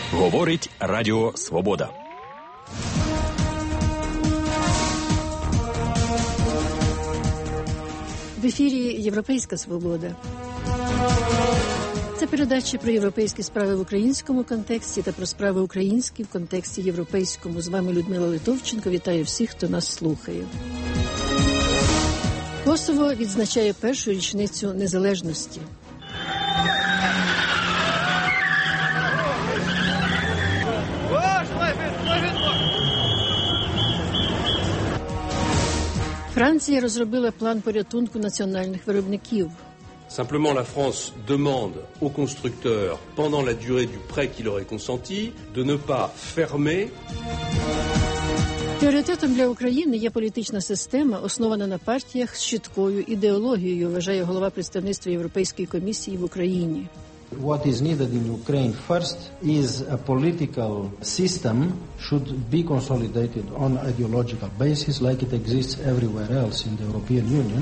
Говорить Радіо Свобода. В ефірі «Європейська свобода». Це передача про європейські справи в українському контексті та про справи українські в контексті європейському. З вами Людмила Литовченко. Вітаю всіх, хто нас слухає. Косово відзначає першу річницю незалежності. Франція розробила план порятунку національних виробників. Simplement, la France demande aux constructeurs, pendant la durée du prêt qui leur est consenti, de ne pas fermer. Пріоритетом для України є політична система, основана на партіях з чіткою ідеологією, вважає голова представництва Європейської комісії в Україні. What is needed in Ukraine first is a political system should be consolidated on ideological basis like it exists everywhere else in the European Union.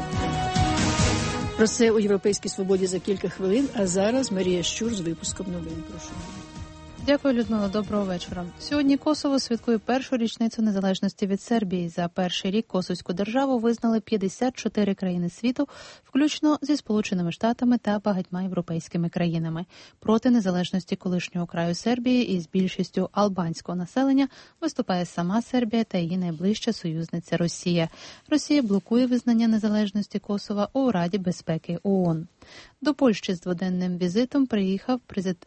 Про це у «Європейській свободі» за кілька хвилин, а зараз Марія Щур з випуском новин. Прошу. Дякую, Людмила. Доброго вечора. Сьогодні Косово святкує першу річницю незалежності від Сербії. За перший рік косовську державу визнали 54 країни світу, включно зі Сполученими Штатами та багатьма європейськими країнами. Проти незалежності колишнього краю Сербії із більшістю албанського населення виступає сама Сербія та її найближча союзниця Росія. Росія блокує визнання незалежності Косова у Раді безпеки ООН. До Польщі з дводенним візитом приїхав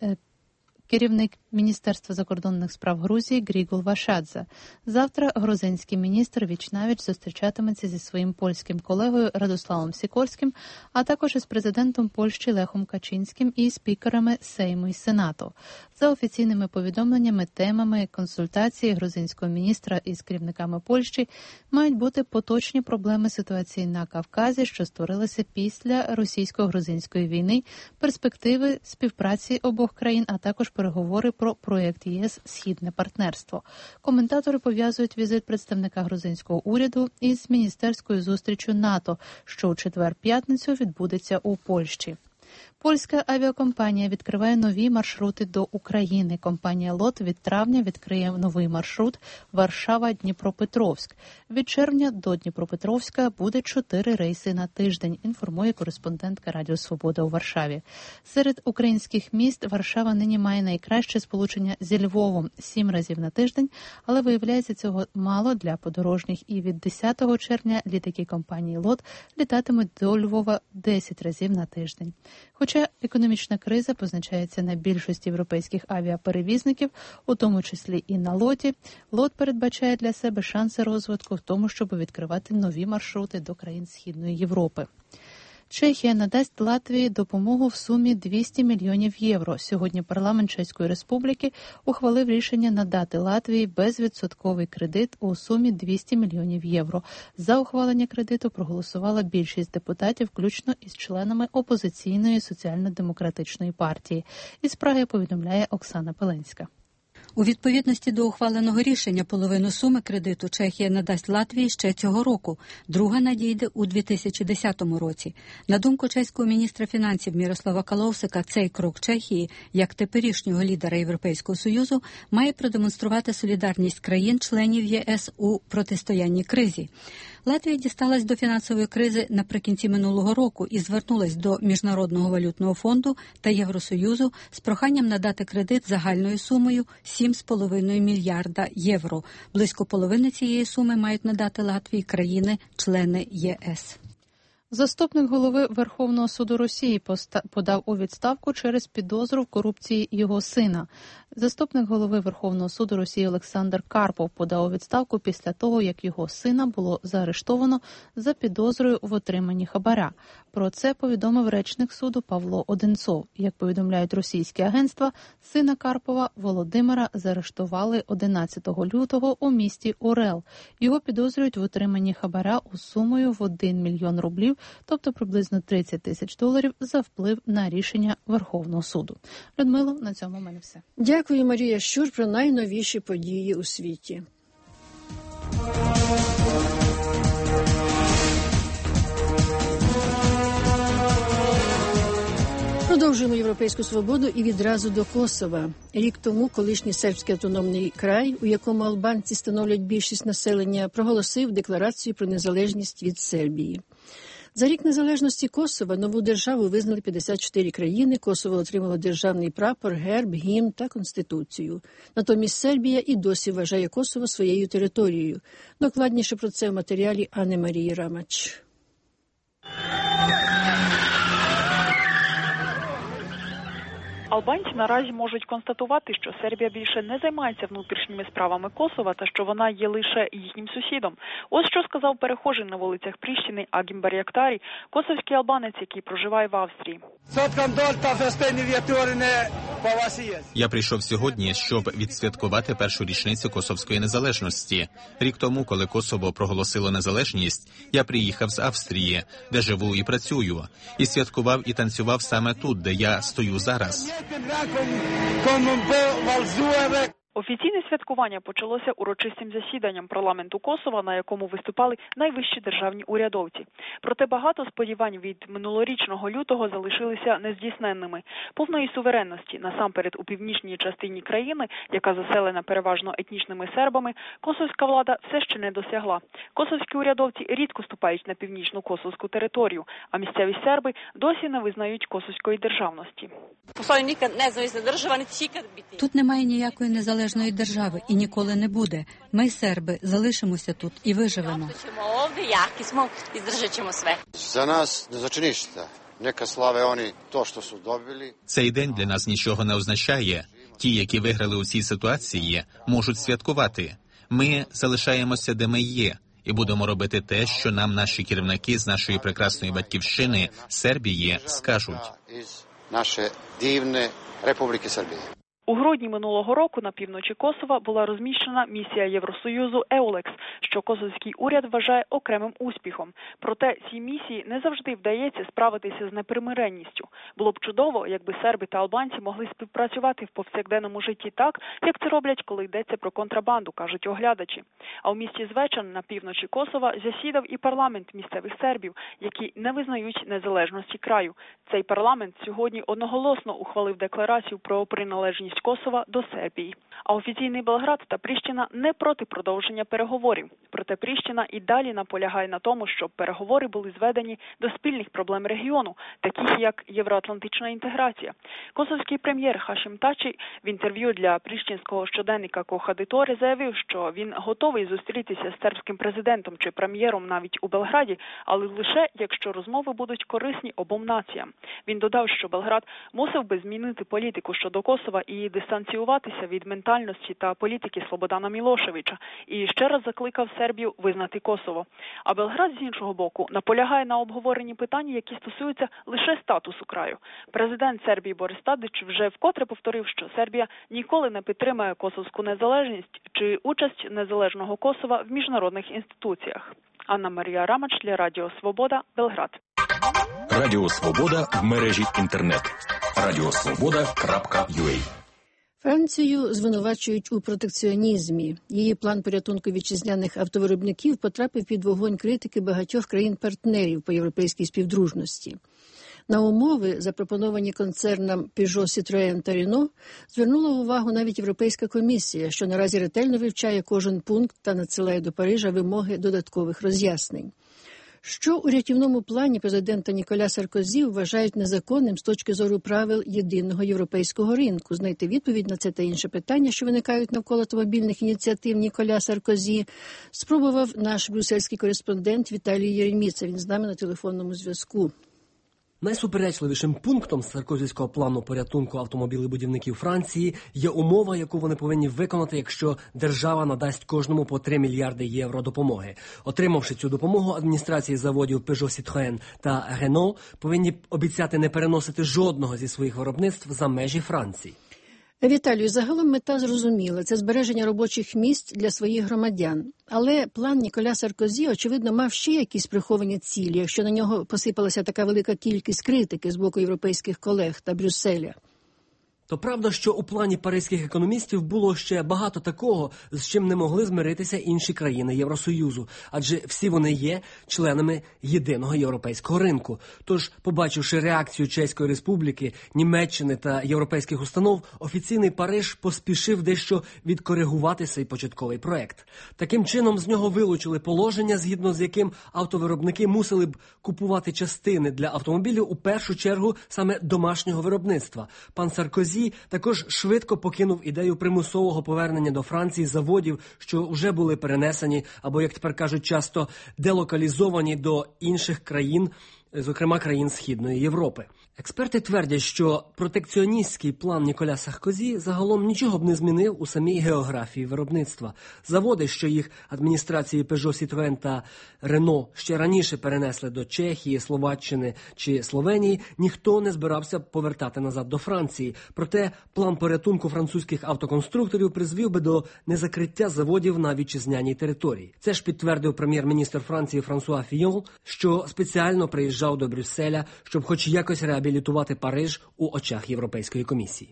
керівник Міністерства закордонних справ Грузії Грігол Вашадзе. Завтра грузинський міністр віч-навіч зустрічатиметься зі своїм польським колегою Радославом Сікорським, а також із президентом Польщі Лехом Качинським і спікерами Сейму і Сенату. За офіційними повідомленнями, темами консультації грузинського міністра із керівниками Польщі мають бути поточні проблеми ситуації на Кавказі, що створилися після російсько-грузинської війни, перспективи співпраці обох країн, а також переговори про проєкт ЄС «Східне партнерство». Коментатори пов'язують візит представника грузинського уряду із міністерською зустрічю НАТО, що у четвер-п'ятницю відбудеться у Польщі. Польська авіакомпанія відкриває нові маршрути до України. Компанія «ЛОТ» від травня відкриє новий маршрут Варшава-Дніпропетровськ. Від червня до Дніпропетровська буде 4 рейси на тиждень, інформує кореспондентка Радіо Свобода у Варшаві. Серед українських міст Варшава нині має найкраще сполучення зі Львовом – 7 разів на тиждень, але виявляється цього мало для подорожніх, і від 10 червня літаки компанії «ЛОТ» літатимуть до Львова 10 разів на тиждень. Хоча економічна криза позначається на більшості європейських авіаперевізників, у тому числі і на «ЛОТі», «ЛОТ» передбачає для себе шанси розвитку в тому, щоб відкривати нові маршрути до країн Східної Європи. Чехія надасть Латвії допомогу в сумі 200 мільйонів євро. Сьогодні парламент Чеської Республіки ухвалив рішення надати Латвії безвідсотковий кредит у сумі 200 мільйонів євро. За ухвалення кредиту проголосувала більшість депутатів, включно із членами опозиційної соціально-демократичної партії. Із Праги повідомляє Оксана Пеленська. У відповідності до ухваленого рішення половину суми кредиту Чехія надасть Латвії ще цього року, друга надійде у 2010 році. На думку чеського міністра фінансів Мірослава Калоусика, цей крок Чехії, як теперішнього лідера Європейського Союзу, має продемонструвати солідарність країн-членів ЄС у протистоянні кризі. Латвія дісталась до фінансової кризи наприкінці минулого року і звернулась до Міжнародного валютного фонду та Євросоюзу з проханням надати кредит загальною сумою 7,5 мільярда євро. Близько половини цієї суми мають надати Латвії країни-члени ЄС. Заступник голови Верховного суду Росії подав у відставку через підозру в корупції його сина. Заступник голови Верховного суду Росії Олександр Карпов подав у відставку після того, як його сина було заарештовано за підозрою в отриманні хабаря. Про це повідомив речник суду Павло Одинцов. Як повідомляють російські агентства, сина Карпова Володимира заарештували 11 лютого у місті Орел. Його підозрюють в отриманні хабаря у сумою в 1 мільйон рублів, тобто приблизно 30 тисяч доларів, за вплив на рішення Верховного суду. Людмило, на цьому в мене все. Дякую, Марія Щур, про найновіші події у світі. Продовжуємо європейську свободу і відразу до Косова. Рік тому колишній сербський автономний край, у якому албанці становлять більшість населення, проголосив декларацію про незалежність від Сербії. За рік незалежності Косова нову державу визнали 54 країни. Косово отримало державний прапор, герб, гімн та конституцію. Натомість Сербія і досі вважає Косово своєю територією. Докладніше про це в матеріалі Анни Марії Рамач. Албанці наразі можуть констатувати, що Сербія більше не займається внутрішніми справами Косова та що вона є лише їхнім сусідом. Ось що сказав перехожий на вулицях Пріштини Агім Баряктарі, косовський албанець, який проживає в Австрії. Я прийшов сьогодні, щоб відсвяткувати першу річницю косовської незалежності. Рік тому, коли Косово проголосило незалежність, я приїхав з Австрії, де живу і працюю, і святкував і танцював саме тут, де я стою зараз. Офіційне святкування почалося урочистим засіданням парламенту Косова, на якому виступали найвищі державні урядовці. Проте багато сподівань від минулорічного лютого залишилися нездійсненними. Повної суверенності, насамперед у північній частині країни, яка заселена переважно етнічними сербами, косовська влада все ще не досягла. Косовські урядовці рідко ступають на північну косовську територію, а місцеві серби досі не визнають косовської державності. Тут немає ніякої незалежної держави і ніколи не буде. Ми, серби, залишимося тут і виживемо. За нас не значить ніщо. Нека славе вони то, що су добили. Цей день для нас нічого не означає. Ті, які виграли у цій ситуації, можуть святкувати. Ми залишаємося, де ми є, і будемо робити те, що нам наші керівники з нашої прекрасної батьківщини, Сербії, скажуть. Із нашої дивної Республіки Сербії. У грудні минулого року на півночі Косова була розміщена місія Євросоюзу «Еулекс», що косовський уряд вважає окремим успіхом. Проте цій місії не завжди вдається справитися з непримиренністю. Було б чудово, якби серби та албанці могли співпрацювати в повсякденному житті так, як це роблять, коли йдеться про контрабанду, кажуть оглядачі. А у місті Звечан на півночі Косова засідав і парламент місцевих сербів, які не визнають незалежності краю. Цей парламент сьогодні одноголосно ухвалив декларацію про приналежність Косова до Сербії. А офіційний Белград та Пріштина не проти продовження переговорів. Проте Пріштина і далі наполягає на тому, щоб переговори були зведені до спільних проблем регіону, таких як євроатлантична інтеграція. Косовський прем'єр Хашим Тачі в інтерв'ю для пріштинського щоденника Кохадиторе заявив, що він готовий зустрітися з сербським президентом чи прем'єром навіть у Белграді, але лише якщо розмови будуть корисні обом націям. Він додав, що Белград мусив би змінити політику щодо Косова і дистанціюватися від ментальності та політики Слободана Мілошевича, і ще раз закликав Сербію визнати Косово. А Белград, з іншого боку, наполягає на обговоренні питань, які стосуються лише статусу краю. Президент Сербії Борис Тадич вже вкотре повторив, що Сербія ніколи не підтримає косовську незалежність чи участь незалежного Косова в міжнародних інституціях. Анна Марія Рамач для Радіо Свобода, Белград. Радіо Свобода в мережі інтернет. radiosvoboda.ua. Францію звинувачують у протекціонізмі. Її план порятунку вітчизняних автовиробників потрапив під вогонь критики багатьох країн-партнерів по європейській співдружності. На умови, запропоновані концернам Peugeot, Citroën та Renault, звернула увагу навіть Європейська комісія, що наразі ретельно вивчає кожен пункт та надсилає до Парижа вимоги додаткових роз'яснень. Що у рятівному плані президента Ніколя Саркозі вважають незаконним з точки зору правил єдиного європейського ринку? Знайти відповідь на це та інше питання, що виникають навколо автомобільних ініціатив Ніколя Саркозі, спробував наш брюссельський кореспондент Віталій Єреміца. Він з нами на телефонному зв'язку. Найсуперечливішим пунктом саркозівського плану порятунку автомобілебудівників Франції є умова, яку вони повинні виконати, якщо держава надасть кожному по 3 мільярди євро допомоги. Отримавши цю допомогу, адміністрації заводів Peugeot, Citroën та Renault повинні обіцяти не переносити жодного зі своїх виробництв за межі Франції. Віталію, загалом мета зрозуміла – це збереження робочих місць для своїх громадян. Але план Ніколя Саркозі, очевидно, мав ще якісь приховані цілі, якщо на нього посипалася така велика кількість критики з боку європейських колег та Брюсселя. То правда, що у плані паризьких економістів було ще багато такого, з чим не могли змиритися інші країни Євросоюзу, адже всі вони є членами єдиного європейського ринку. Тож, побачивши реакцію Чеської Республіки, Німеччини та європейських установ, офіційний Париж поспішив дещо відкоригувати цей початковий проект. Таким чином, з нього вилучили положення, згідно з яким автовиробники мусили б купувати частини для автомобілів у першу чергу саме домашнього виробництва. Пан Саркозі також швидко покинув ідею примусового повернення до Франції заводів, що вже були перенесені або, як тепер кажуть, часто делокалізовані до інших країн, зокрема країн Східної Європи. Експерти твердять, що протекціоністський план Ніколя Саркозі загалом нічого б не змінив у самій географії виробництва. Заводи, що їх адміністрації Peugeot, Citroën та Renault ще раніше перенесли до Чехії, Словаччини чи Словенії, ніхто не збирався повертати назад до Франції. Проте план порятунку французьких автоконструкторів призвів би до незакриття заводів на вітчизняній території. Це ж підтвердив прем'єр-міністр Франції Франсуа Фійон, що спеціально приїжджав до Брюсселя, щоб хоч якось реабілітувати Париж у очах Європейської комісії.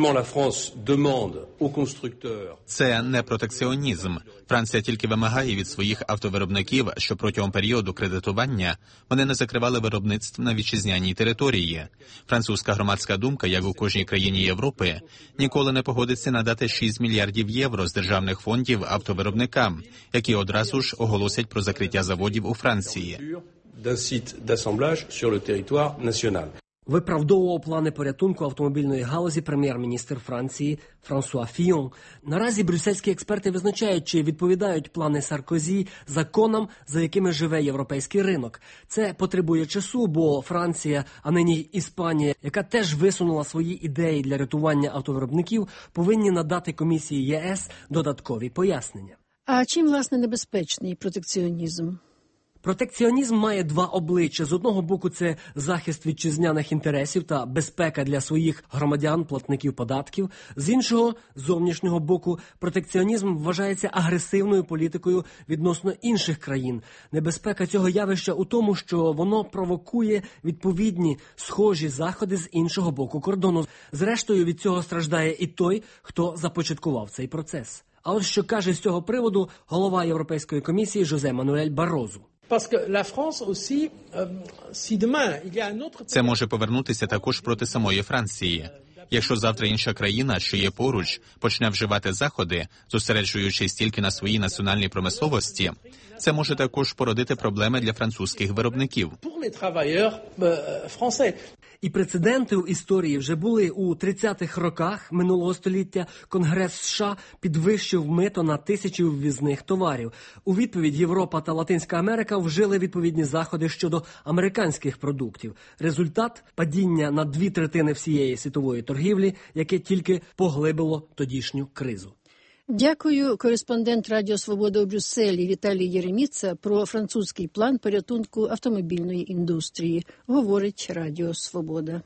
Це не протекціонізм. Франція тільки вимагає від своїх автовиробників, що протягом періоду кредитування вони не закривали виробництв на вітчизняній території. Французька громадська думка, як у кожній країні Європи, ніколи не погодиться надати 6 мільярдів євро з державних фондів автовиробникам, які одразу ж оголосять про закриття заводів у Франції. Виправдовував плани порятунку автомобільної галузі прем'єр-міністр Франції Франсуа Фійон. Наразі брюссельські експерти визначають, чи відповідають плани Саркозі законам, за якими живе європейський ринок. Це потребує часу, бо Франція, а нині Іспанія, яка теж висунула свої ідеї для рятування автовиробників, повинні надати комісії ЄС додаткові пояснення. А чим, власне, небезпечний протекціонізм? Протекціонізм має два обличчя. З одного боку, це захист вітчизняних інтересів та безпека для своїх громадян, платників податків. З іншого, зовнішнього боку, протекціонізм вважається агресивною політикою відносно інших країн. Небезпека цього явища у тому, що воно провокує відповідні схожі заходи з іншого боку кордону. Зрештою, від цього страждає і той, хто започаткував цей процес. А от що каже з цього приводу голова Європейської комісії Жозе Мануель Барозу. Це може повернутися також проти самої Франції. Якщо завтра інша країна, що є поруч, почне вживати заходи, зосереджуючись тільки на своїй національній промисловості, це може також породити проблеми для французьких виробників. І прецеденти в історії вже були. У 30-х роках минулого століття Конгрес США підвищив мито на тисячі ввізних товарів. У відповідь Європа та Латинська Америка вжили відповідні заходи щодо американських продуктів. Результат – падіння на 2/3 всієї світової торгівлі, яке тільки поглибило тодішню кризу. Дякую. Кореспондент Радіо Свобода у Брюсселі Віталій Єреміца про французький план порятунку автомобільної індустрії. Говорить Радіо Свобода.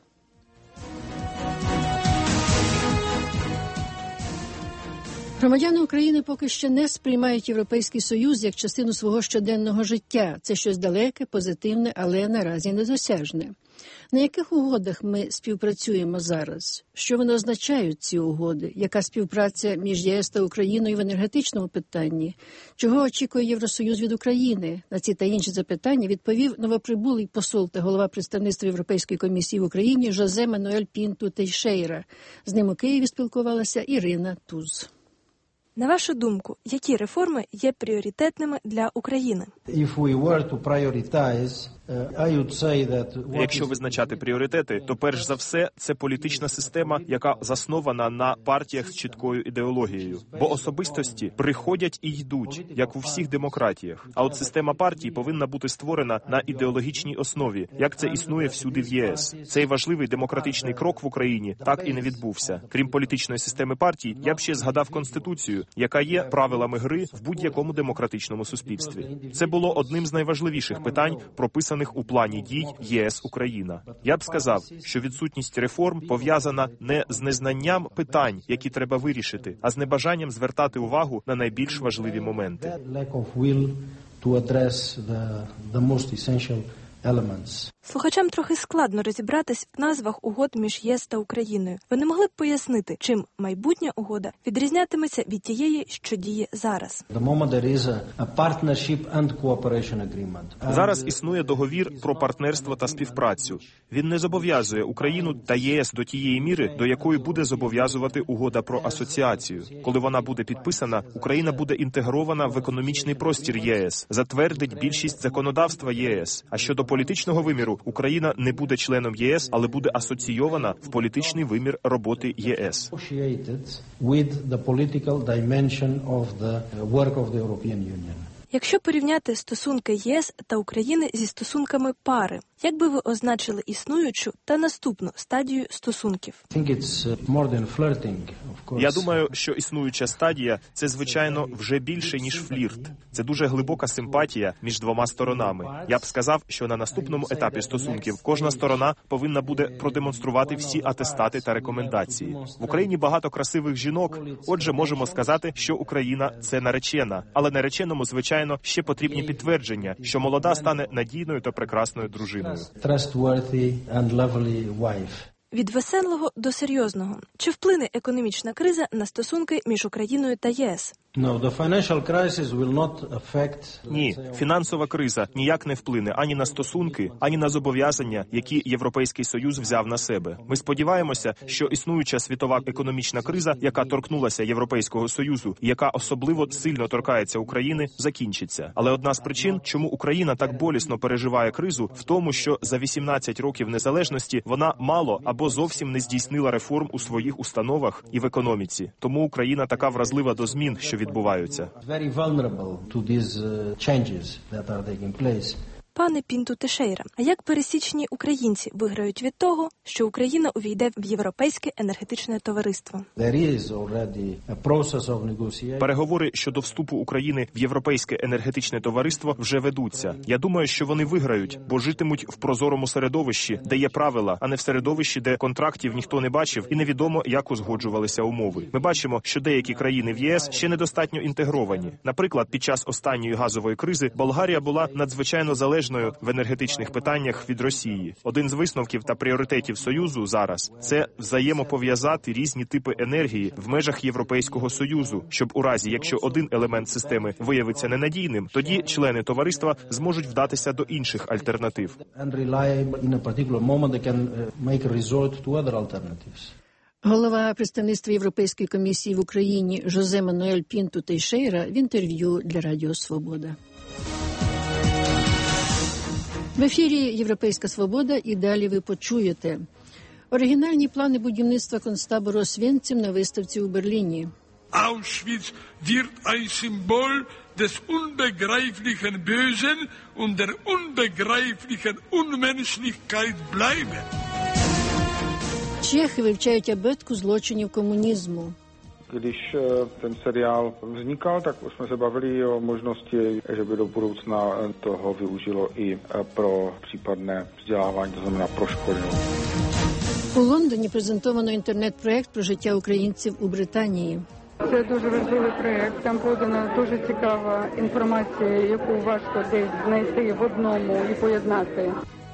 Громадяни України поки що не сприймають Європейський Союз як частину свого щоденного життя. Це щось далеке, позитивне, але наразі недосяжне. На яких угодах ми співпрацюємо зараз? Що вони означають, ці угоди? Яка співпраця між ЄС та Україною в енергетичному питанні? Чого очікує Євросоюз від України? На ці та інші запитання відповів новоприбулий посол та голова представництва Європейської комісії в Україні Жозе Мануель Пінту Тейшейра. З ним у Києві спілкувалася Ірина Туз. На вашу думку, які реформи є пріоритетними для України? Якщо визначати пріоритети, то перш за все це політична система, яка заснована на партіях з чіткою ідеологією. Бо особистості приходять і йдуть, як у всіх демократіях. А от система партій повинна бути створена на ідеологічній основі, як це існує всюди в ЄС. Цей важливий демократичний крок в Україні так і не відбувся. Крім політичної системи партій, я б ще згадав Конституцію, яка є правилами гри в будь-якому демократичному суспільстві. Це було одним з найважливіших питань, прописаних у плані дій ЄС-Україна. Я б сказав, що відсутність реформ пов'язана не з незнанням питань, які треба вирішити, а з небажанням звертати увагу на найбільш важливі моменти. elements. Слухачам трохи складно розібратись в назвах угод між ЄС та Україною. Ви не могли б пояснити, чим майбутня угода відрізнятиметься від тієї, що діє зараз? Зараз існує договір про партнерство та співпрацю. Він не зобов'язує Україну та ЄС до тієї міри, до якої буде зобов'язувати угода про асоціацію. Коли вона буде підписана, Україна буде інтегрована в економічний простір ЄС, затвердить більшість законодавства єС. А щодо політичного виміру, Україна не буде членом ЄС, але буде асоційована в політичний вимір роботи ЄС. Якщо порівняти стосунки ЄС та України зі стосунками пари, як би ви означили існуючу та наступну стадію стосунків? Я думаю, що існуюча стадія – це, звичайно, вже більше, ніж флірт. Це дуже глибока симпатія між двома сторонами. Я б сказав, що на наступному етапі стосунків кожна сторона повинна буде продемонструвати всі атестати та рекомендації. В Україні багато красивих жінок, отже, можемо сказати, що Україна – це наречена. Але нареченому, звичайно, ще потрібні підтвердження, що молода стане надійною та прекрасною дружиною. Від веселого до серйозного. Чи вплине економічна криза на стосунки між Україною та ЄС? Ні, фінансова криза ніяк не вплине ані на стосунки, ані на зобов'язання, які Європейський Союз взяв на себе. Ми сподіваємося, що існуюча світова економічна криза, яка торкнулася Європейського Союзу і яка особливо сильно торкається України, закінчиться. Але одна з причин, чому Україна так болісно переживає кризу, в тому, що за 18 років незалежності вона мало або зовсім не здійснила реформ у своїх установах і в економіці. Тому Україна така вразлива до змін, що відбуваються. Пане Пінту Тешейра, а як пересічні українці виграють від того, що Україна увійде в Європейське енергетичне товариство? Переговори щодо вступу України в Європейське енергетичне товариство вже ведуться. Я думаю, що вони виграють, бо житимуть в прозорому середовищі, де є правила, а не в середовищі, де контрактів ніхто не бачив і невідомо, як узгоджувалися умови. Ми бачимо, що деякі країни в ЄС ще недостатньо інтегровані. Наприклад, під час останньої газової кризи Болгарія була надзвичайно залежною в енергетичних питаннях від Росії. Один з висновків та пріоритетів Союзу зараз – це взаємопов'язати різні типи енергії в межах Європейського Союзу, щоб у разі, якщо один елемент системи виявиться ненадійним, тоді члени товариства зможуть вдатися до інших альтернатив. Голова представництва Європейської комісії в Україні Жозе Мануель Пінту Тейшейра в інтерв'ю для Радіо Свобода. В ефірі «Європейська свобода» і далі ви почуєте оригінальні плани будівництва концтабору Освенцим на виставці у Берліні. Auschwitz wird ein Symbol des unbegreiflichen Bösen und der unbegreiflichen Unmenschlichkeit bleiben. Чехи вивчають абетку злочинів комунізму. Když ten seriál vznikal, tak už jsme se bavili o možnosti, že by do budoucna toho využilo i pro případné vzdělávání, to znamená pro školy. У Лондоні презентовано інтернет-проект про життя українців у Британії. Це дуже важливий проєкт. Там подана дуже цікава інформація, яку важко десь знайти в одному і поєднати.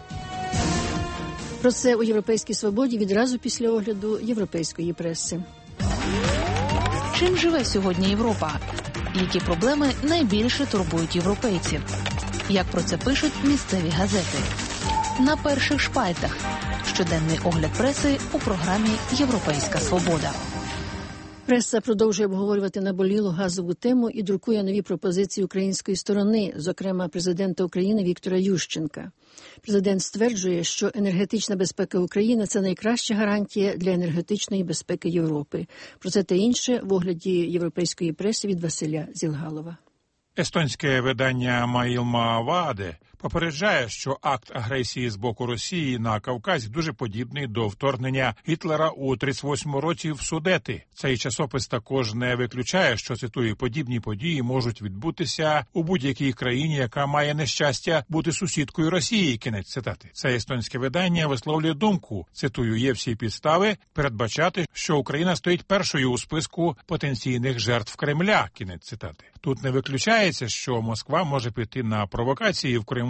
Про це у «Європейській свободі» відразу після огляду європейської преси. Чим живе сьогодні Європа? Які проблеми найбільше турбують європейців? Як про це пишуть місцеві газети? На перших шпальтах. Щоденний огляд преси у програмі «Європейська свобода». Преса продовжує обговорювати наболілу газову тему і друкує нові пропозиції української сторони, зокрема президента України Віктора Ющенка. Президент стверджує, що енергетична безпека України – це найкраща гарантія для енергетичної безпеки Європи. Про це та інше в огляді європейської преси від Василя Зілгалова. Естонське видання «Maailma Vaade» попереджає, що акт агресії з боку Росії на Кавказі дуже подібний до вторгнення Гітлера у 1938 році в Судети. Цей часопис також не виключає, що, цитую, подібні події можуть відбутися у будь-якій країні, яка має нещастя бути сусідкою Росії, кінець цитати. Це естонське видання висловлює думку, цитую, є всі підстави передбачати, що Україна стоїть першою у списку потенційних жертв Кремля, кінець цитати. Тут не виключається, що Москва може піти на провокації в Криму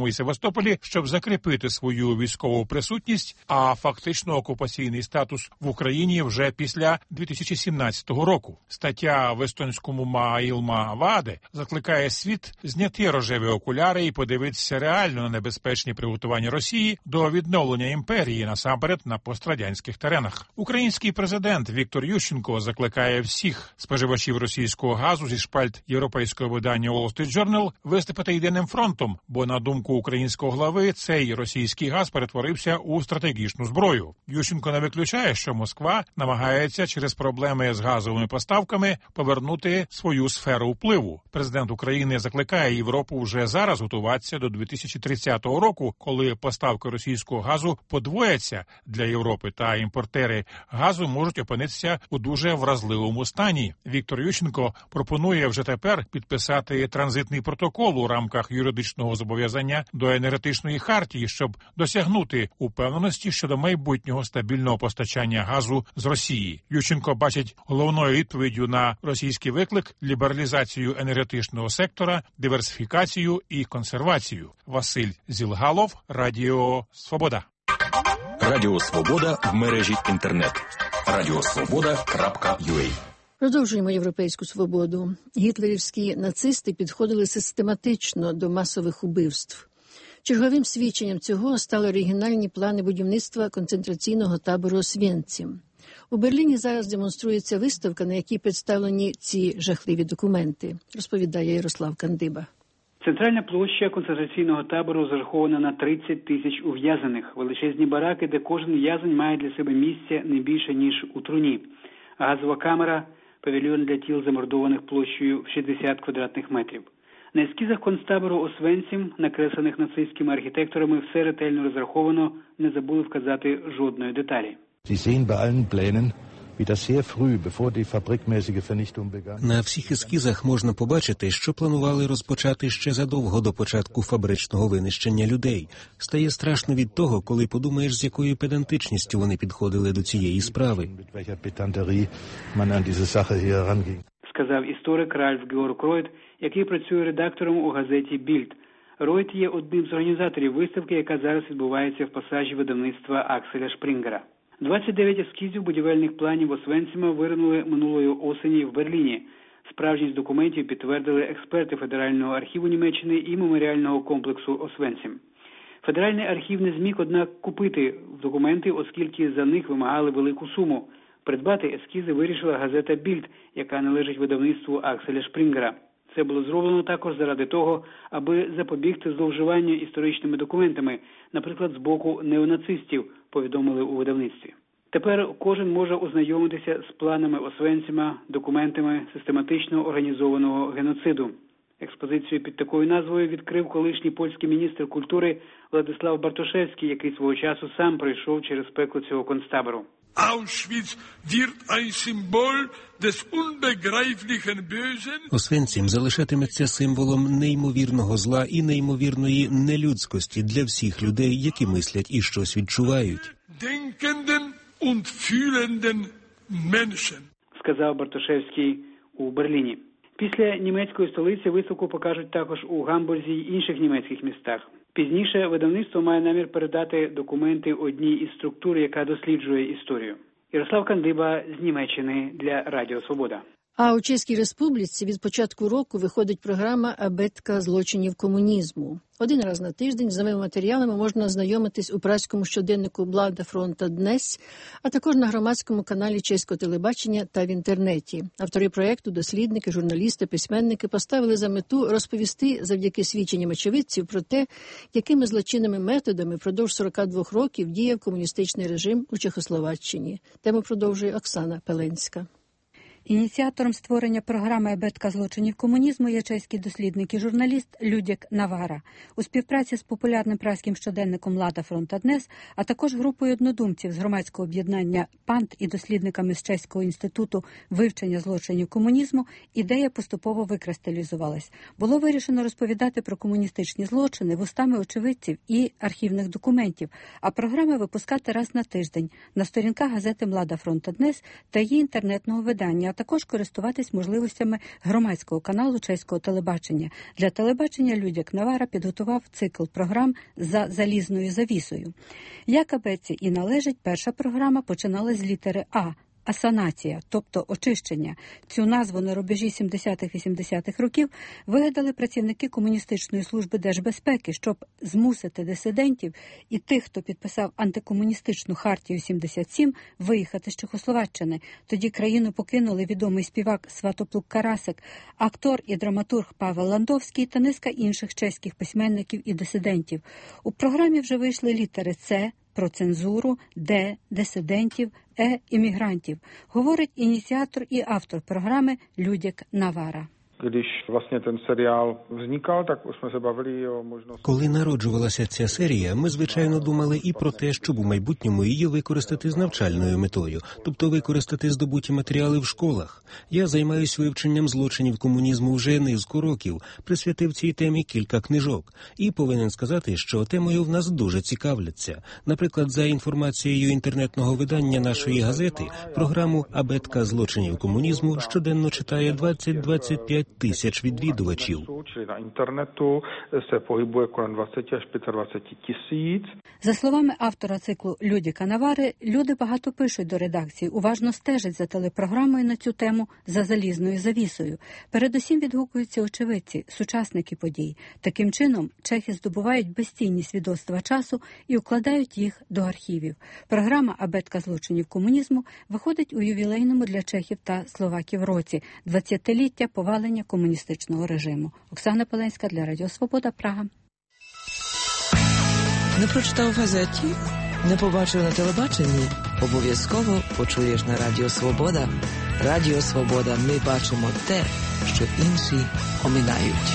Криму і Севастополі, щоб закріпити свою військову присутність, а фактично окупаційний статус в Україні вже після 2017 року. Стаття в естонському Maailma Vaade закликає світ зняти рожеві окуляри і подивитися реально на небезпечні приготування Росії до відновлення імперії, насамперед на пострадянських теренах. Український президент Віктор Ющенко закликає всіх споживачів російського газу зі шпальт європейського видання Wall Street Journal виступити єдиним фронтом, бо, на думку українського глави, цей російський газ перетворився у стратегічну зброю. Ющенко не виключає, що Москва намагається через проблеми з газовими поставками повернути свою сферу впливу. Президент України закликає Європу вже зараз готуватися до 2030 року, коли поставки російського газу подвояться для Європи, та імпортери газу можуть опинитися у дуже вразливому стані. Віктор Ющенко пропонує вже тепер підписати транзитний протокол у рамках юридичного зобов'язання до енергетичної хартії, щоб досягнути упевненості щодо майбутнього стабільного постачання газу з Росії. Ющенко бачить головною відповіддю на російський виклик лібералізацію енергетичного сектора, диверсифікацію і консервацію. Василь Зілгалов, Радіо Свобода. Радіо Свобода в мережі інтернет. radiosvoboda.ua. Продовжуємо європейську свободу. Гітлерівські нацисти підходили систематично до масових убивств. Черговим свідченням цього стали оригінальні плани будівництва концентраційного табору Освєнцім. У Берліні зараз демонструється виставка, на якій представлені ці жахливі документи, розповідає Ярослав Кандиба. Центральна площа концентраційного табору зарахована на 30 тисяч ув'язаних. Величезні бараки, де кожен в'язень має для себе місце не більше, ніж у труні. Газова камера – павільйон для тіл замордованих площею в 60 квадратних метрів. На ескізах концтабору Освенцім, накреслених нацистськими архітекторами, все ретельно розраховано, не забули вказати жодної деталі. На всіх ескізах можна побачити, що планували розпочати ще задовго до початку фабричного винищення людей. Стає страшно від того, коли подумаєш, з якою педантичністю вони підходили до цієї справи. Сказав історик Ральф Георг Ройт, який працює редактором у газеті «Більд». Ройт є одним з організаторів виставки, яка зараз відбувається в пасажі видавництва Акселя Шпрінгера. 29 ескізів будівельних планів Освенцима виринули минулої осені в Берліні. Справжність документів підтвердили експерти Федерального архіву Німеччини і меморіального комплексу Освенцим. Федеральний архів не зміг, однак, купити документи, оскільки за них вимагали велику суму. Придбати ескізи вирішила газета «Більд», яка належить видавництву Акселя Шпрінгера. Це було зроблено також заради того, аби запобігти зловживанню історичними документами, наприклад, з боку неонацистів, повідомили у видавництві. Тепер кожен може ознайомитися з планами Освенцима, документами систематично організованого геноциду. Експозицію під такою назвою відкрив колишній польський міністр культури Владислав Бартошевський, який свого часу сам пройшов через пекло цього концтабору. Auschwitz wird ein Symbol des unbegreiflichen Bösen. Освенцим залишатиметься символом неймовірного зла і неймовірної нелюдськості для всіх людей, які мислять і щось відчувають. Denkenden und fühlenden Menschen. Сказав Бартошевський у Берліні. Після німецької столиці виставку покажуть також у Гамбурзі й інших німецьких містах. Пізніше видавництво має намір передати документи одній із структур, яка досліджує історію. Ярослав Кандиба з Німеччини для Радіо Свобода. А у Чеській Республіці від початку року виходить програма «Абетка злочинів комунізму». Один раз на тиждень з новими матеріалами можна ознайомитись у праському щоденнику «Млада фронта Днес», а також на громадському каналі Чеського телебачення та в інтернеті. Автори проєкту, дослідники, журналісти, письменники поставили за мету розповісти завдяки свідченням очевидців про те, якими злочинними методами впродовж 42 років діяв комуністичний режим у Чехословаччині. Тему продовжує Оксана Пеленська. Ініціатором створення програми «Абетка злочинів комунізму» є чеський дослідник і журналіст Людек Навара. У співпраці з популярним праським щоденником «Млада фронта Днес», а також групою однодумців з громадського об'єднання «Пант» і дослідниками з Чеського інституту вивчення злочинів комунізму, ідея поступово викристалізувалась. Було вирішено розповідати про комуністичні злочини вустами очевидців і архівних документів, а програми випускати раз на тиждень на сторінках газети «Млада фронта Днес» та її інтернетного видання також користуватись можливостями громадського каналу чеського телебачення. Для телебачення Людяк Навара підготував цикл програм «За залізною завісою». Як абетці і належить, перша програма починала з літери «А» – асанація, тобто очищення. Цю назву на рубежі 70-80-х років вигадали працівники Комуністичної служби держбезпеки, щоб змусити дисидентів і тих, хто підписав антикомуністичну хартію 77, виїхати з Чехословаччини. Тоді країну покинули відомий співак Сватоплук Карасик, актор і драматург Павел Ландовський та низка інших чеських письменників і дисидентів. У програмі вже вийшли літери «С», про цензуру, Д – дисидентів, Е – іммігрантів, говорить ініціатор і автор програми Людяк Навара. Коли народжувалася ця серія, ми, звичайно, думали і про те, щоб у майбутньому її використати з навчальною метою, тобто використати здобуті матеріали в школах. Я займаюся вивченням злочинів комунізму вже низку років, присвятив цій темі кілька книжок. І повинен сказати, що темою в нас дуже цікавляться. Наприклад, за інформацією інтернетного видання нашої газети, програму «Абетка злочинів комунізму» щоденно читає 20-25 тисяч відвідувачів. На інтернету се pohybuje kolem 20 až 25 tisíc. За словами автора циклу Людяка Навари, люди багато пишуть до редакції, уважно стежать за телепрограмою на цю тему «За залізною завісою». Передусім відгукуються очевидці, сучасники подій. Таким чином, чехи здобувають безцінні свідоцтва часу і укладають їх до архівів. Програма «Абетка злочинів комунізму» виходить у ювілейному для чехів та словаків році – 20-ліття повалення комуністичного режиму. Оксана Поленська для Радіо Свобода, Прага. Не прочитав в газеті? Не побачив на телебаченні? Обов'язково почуєш на Радіо Свобода. Радіо Свобода. Ми бачимо те, що інші оминають.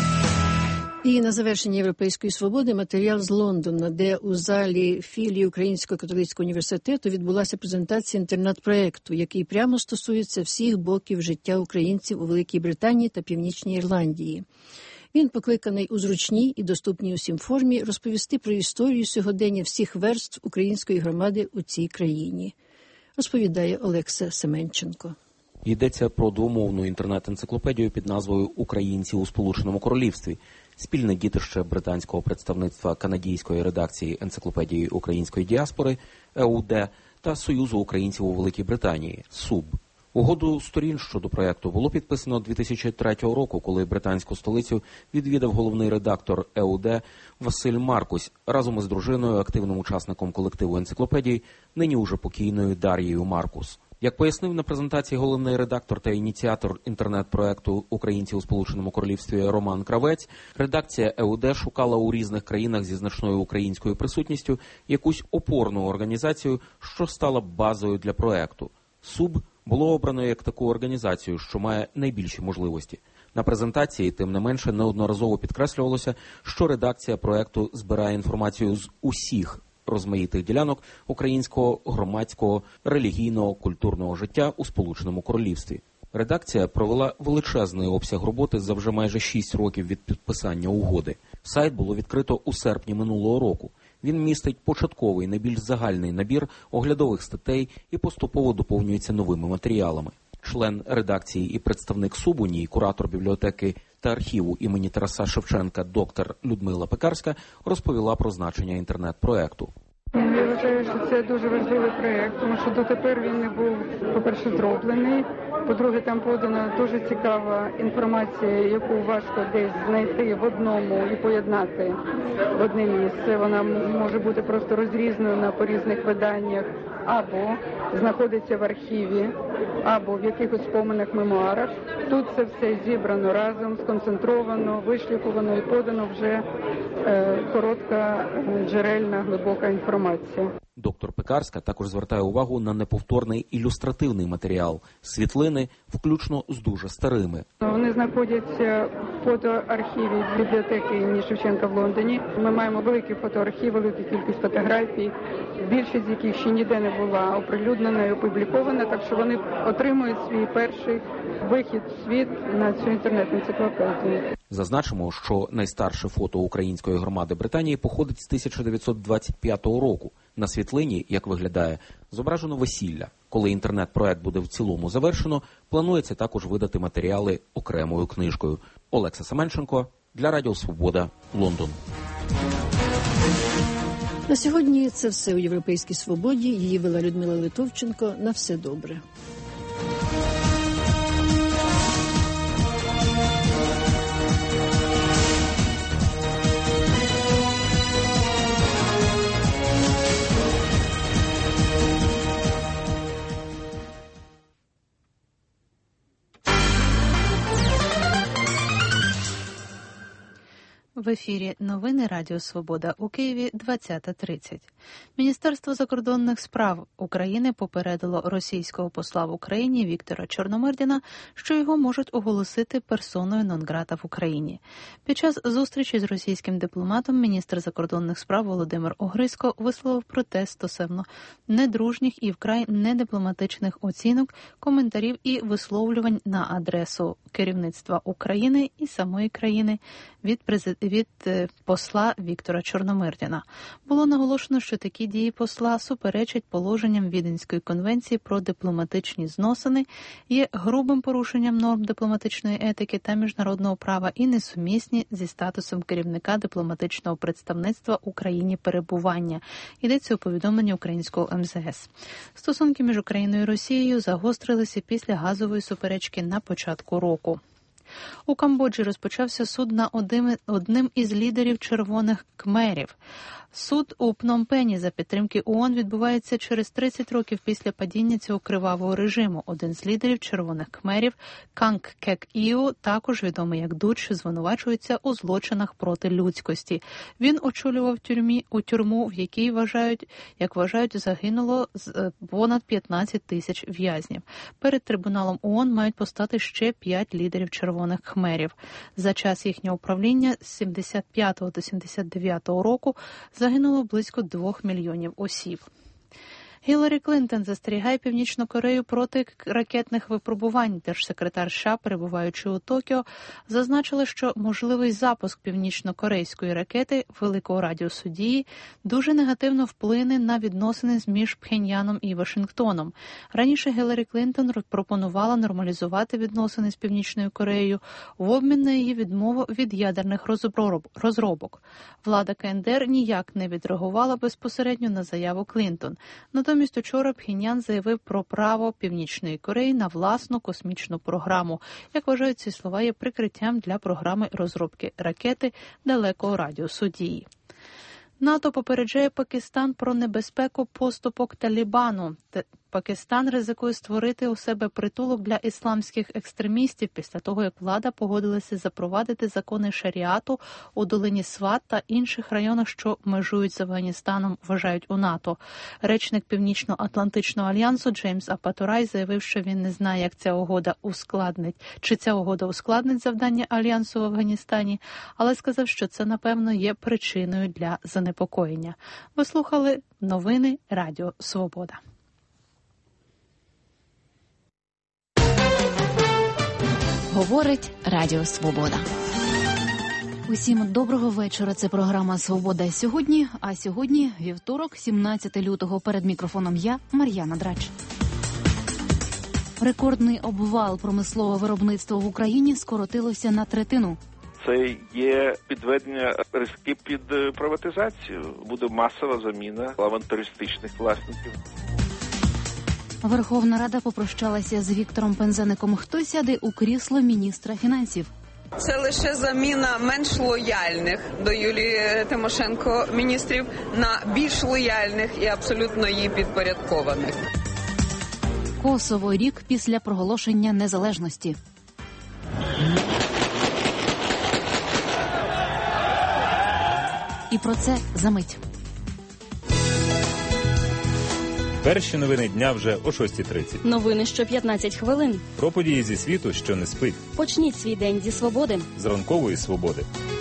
І на завершення Європейської свободи матеріал з Лондона, де у залі філії Українського католицького університету відбулася презентація інтернет-проєкту, який прямо стосується всіх боків життя українців у Великій Британії та Північній Ірландії. Він покликаний у зручній і доступній усім формі розповісти про історію сьогодення всіх верств української громади у цій країні, розповідає Олекса Семенченко. Йдеться про двомовну інтернет-енциклопедію під назвою «Українці у Сполученому Королівстві», спільне дітище британського представництва канадійської редакції енциклопедії української діаспори ЕУД та Союзу українців у Великій Британії СУБ. Угоду сторін щодо проєкту було підписано 2003 року, коли британську столицю відвідав головний редактор ЕУД Василь Маркусь разом із дружиною, активним учасником колективу енциклопедії, нині уже покійною Дар'єю Маркус. Як пояснив на презентації головний редактор та ініціатор інтернет-проекту «Українці у Сполученому Королівстві» Роман Кравець, редакція ЕУД шукала у різних країнах зі значною українською присутністю якусь опорну організацію, що стала б базою для проекту. СУБ було обрано як таку організацію, що має найбільші можливості. На презентації, тим не менше, неодноразово підкреслювалося, що редакція проекту збирає інформацію з усіх розмаїтих ділянок українського громадського, релігійного, культурного життя у Сполученому Королівстві. Редакція провела величезний обсяг роботи за вже майже 6 років від підписання угоди. Сайт було відкрито у серпні минулого року. Він містить початковий, найбільш загальний набір оглядових статей і поступово доповнюється новими матеріалами. Член редакції і представник СУБУНІ, куратор бібліотеки та архіву імені Тараса Шевченка доктор Людмила Пекарська розповіла про значення інтернет-проекту. Я вважаю, що це дуже важливий проєкт, тому що дотепер він не був, по-перше, зроблений. По-друге, там подана дуже цікава інформація, яку важко десь знайти в одному і поєднати в одне місце. Вона може бути просто розрізнена по різних виданнях, або знаходиться в архіві, або в якихось споминах, мемуарах. Тут це все зібрано разом, сконцентровано, вишліфовано і подано вже коротка, джерельна, глибока інформація. Доктор Пекарська також звертає увагу на неповторний ілюстративний матеріал, світлини, включно з дуже старими. Вони знаходяться в фотоархіві бібліотеки імені Шевченка в Лондоні. Ми маємо великий фотоархів, велику кількість фотографій, більшість з яких ще ніде не була оприлюднена і опублікована, так що вони отримують свій перший вихід в світ на цю інтернет-енциклопедію. Зазначимо, що найстарше фото української громади Британії походить з 1925 року. На світлині, як виглядає, зображено весілля. Коли інтернет-проект буде в цілому завершено, планується також видати матеріали окремою книжкою. Олекса Семенченко для Радіо Свобода, Лондон. На сьогодні це все у «Європейській свободі». Її вела Людмила Литовченко. На все добре. В ефірі новини Радіо Свобода у Києві 20:30. Міністерство закордонних справ України попередило російського посла в Україні Віктора Чорномирдіна, що його можуть оголосити персоною нон-грата в Україні. Під час зустрічі з російським дипломатом міністр закордонних справ Володимир Огризько висловив протест стосовно недружніх і вкрай недипломатичних оцінок, коментарів і висловлювань на адресу керівництва України і самої країни від посла Віктора Чорномирдіна. Було наголошено, що такі дії посла суперечать положенням Віденської конвенції про дипломатичні зносини, є грубим порушенням норм дипломатичної етики та міжнародного права і несумісні зі статусом керівника дипломатичного представництва у країні перебування. Йдеться у повідомленні українського МЗС. Стосунки між Україною і Росією загострилися після газової суперечки на початку року. У Камбоджі розпочався суд над одним із лідерів Червоних Кхмерів. Суд у Пномпені за підтримки ООН відбувається через 30 років після падіння цього кривавого режиму. Один з лідерів Червоних Кхмерів, Канг Кек Іо, також відомий як Дуч, звинувачується у злочинах проти людськості. Він очолював тюрму, в якій, як вважають, загинуло понад 15 тисяч в'язнів. Перед трибуналом ООН мають постати ще 5 лідерів Червоних Кхмерів. За час їхнього правління з 75 до 79 року загинуло близько 2 мільйонів осіб. Гіларі Клінтон застерігає Північну Корею проти ракетних випробувань. Держсекретар США, перебуваючи у Токіо, зазначила, що можливий запуск північно-корейської ракети великого радіусу дії дуже негативно вплине на відносини між Пхеньяном і Вашингтоном. Раніше Гіларі Клінтон пропонувала нормалізувати відносини з Північною Кореєю в обмін на її відмову від ядерних розробок. Влада КНДР ніяк не відреагувала безпосередньо на заяву Клінтон. Натомість учора Пхеньян заявив про право Північної Кореї на власну космічну програму. Як вважають, ці слова є прикриттям для програми розробки ракети далекого радіусу дії. НАТО попереджає Пакистан про небезпеку поступок Талібану. Пакистан ризикує створити у себе притулок для ісламських екстремістів після того, як влада погодилася запровадити закони шаріату у долині Сват та інших районах, що межують з Афганістаном, вважають у НАТО. Речник Північно-Атлантичного альянсу Джеймс Апатурай заявив, що він не знає, як ця угода ускладнить завдання альянсу в Афганістані, але сказав, що це, напевно, є причиною для занепокоєння. Ви слухали новини Радіо Свобода. Говорить Радіо Свобода. Усім доброго вечора. Це програма «Свобода сьогодні». А сьогодні вівторок, 17 лютого. Перед мікрофоном я, Мар'яна Драч. Рекордний обвал промислового виробництва в Україні скоротилося на третину. Це є підведення ризиків під приватизацію. Буде масова заміна авантюристичних власників. Верховна Рада попрощалася з Віктором Пинзеником. Хто сяде у крісло міністра фінансів? Це лише заміна менш лояльних до Юлії Тимошенко міністрів на більш лояльних і абсолютно їй підпорядкованих. Косово рік після проголошення незалежності. І про це за мить. Перші новини дня вже о 6:30. Новини що 15 хвилин. Про події зі світу, що не спить. Почніть свій день зі свободи. З ранкової свободи.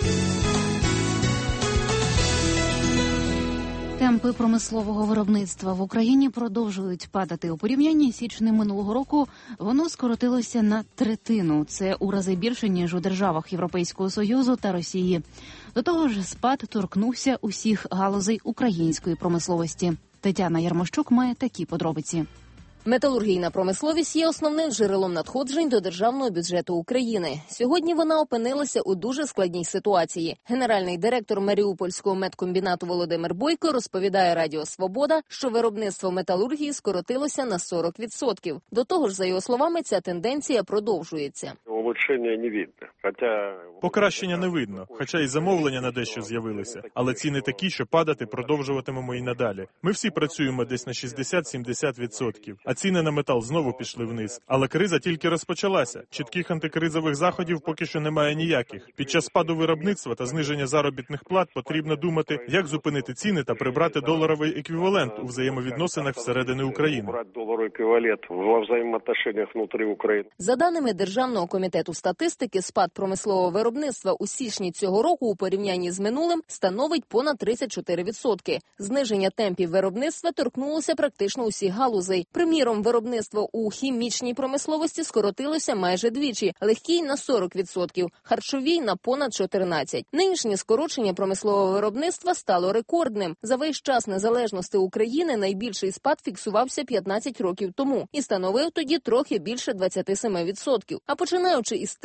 Темпи промислового виробництва в Україні продовжують падати. У порівнянні з січнем минулого року воно скоротилося на третину. Це у рази більше, ніж у державах Європейського Союзу та Росії. До того ж, спад торкнувся усіх галузей української промисловості. Тетяна Ярмощук має такі подробиці. Металургійна промисловість є основним джерелом надходжень до державного бюджету України. Сьогодні вона опинилася у дуже складній ситуації. Генеральний директор Маріупольського медкомбінату Володимир Бойко розповідає Радіо Свобода, що виробництво металургії скоротилося на 40%. До того ж, за його словами, ця тенденція продовжується. Покращення не видно, хоча і замовлення на дещо з'явилися. Але ціни такі, що падати продовжуватимемо і надалі. Ми всі працюємо десь на 60-70%, а ціни на метал знову пішли вниз. Але криза тільки розпочалася. Чітких антикризових заходів поки що немає ніяких. Під час спаду виробництва та зниження заробітних плат потрібно думати, як зупинити ціни та прибрати доларовий еквівалент у взаємовідносинах всередині України. За даними Державного комітету статистики, спад промислового виробництва у січні цього року у порівнянні з минулим становить понад 34%. Зниження темпів виробництва торкнулося практично усіх галузей. Приміром, виробництво у хімічній промисловості скоротилося майже двічі, легкій на 40%, харчовій на понад 14%. Нинішнє скорочення промислового виробництва стало рекордним. За весь час незалежності України найбільший спад фіксувався 15 років тому і становив тоді трохи більше 27%. А починаючи із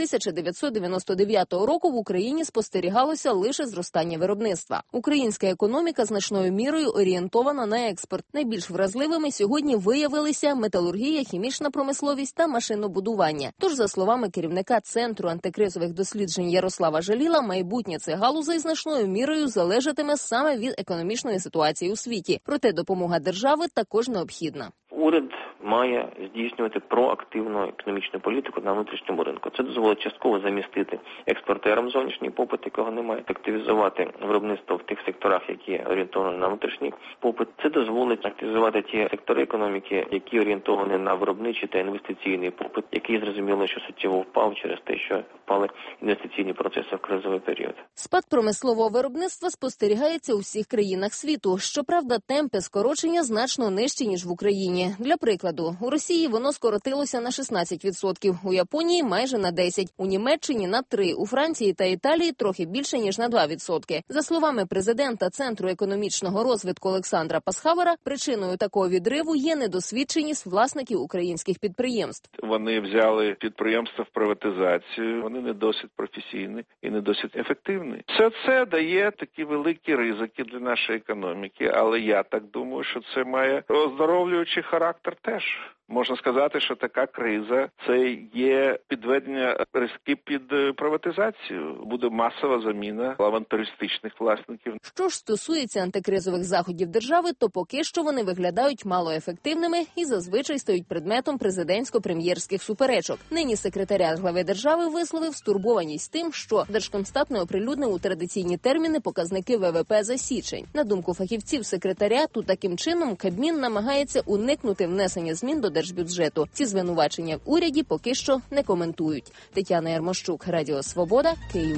1999 року в Україні спостерігалося лише зростання виробництва. Українська економіка значною мірою орієнтована на експорт. Найбільш вразливими сьогодні виявилися металургія, хімічна промисловість та машинобудування. Тож, за словами керівника Центру антикризових досліджень Ярослава Желіла, майбутнє цих галузей значною мірою залежатиме саме від економічної ситуації у світі. Проте допомога держави також необхідна. Уряд має здійснювати проактивну економічну політику на внутрішньому ринку. Це дозволить частково замістити експортерам зовнішній попит, якого немає, активізувати виробництво в тих секторах, які орієнтовані на внутрішній попит. Це дозволить активізувати ті сектори економіки, які орієнтовані на виробничий та інвестиційний попит, який, зрозуміло, що суттєво впав через те, що впали інвестиційні процеси в кризовий період. Спад промислового виробництва спостерігається у всіх країнах світу. Щоправда, темпи скорочення значно нижчі, ніж в Україні. Для прикладу, у Росії воно скоротилося на 16%, у Японії майже на 10%, у Німеччині на 3%, у Франції та Італії трохи більше, ніж на 2%. За словами президента Центру економічного розвитку Олександра Пасхавера, причиною такого відриву є недосвідченість власників українських підприємств. Вони взяли підприємства в приватизацію, вони не досить професійні і не досить ефективні. Все це дає такі великі ризики для нашої економіки, але я так думаю, що це має оздоровлюючий характер теж. Можна сказати, що така криза – це є підведення ризиків під приватизацію. Буде масова заміна авантюристичних власників. Що ж стосується антикризових заходів держави, то поки що вони виглядають малоефективними і зазвичай стають предметом президентсько-прем'єрських суперечок. Нині секретаріат глави держави висловив стурбованість тим, що Держкомстат не оприлюднив у традиційні терміни показники ВВП за січень. На думку фахівців секретаріату, таким чином Кабмін намагається уникнути внесення змін до держбюджету. Ці звинувачення в уряді поки що не коментують. Тетяна Ярмощук, Радіо Свобода, Київ.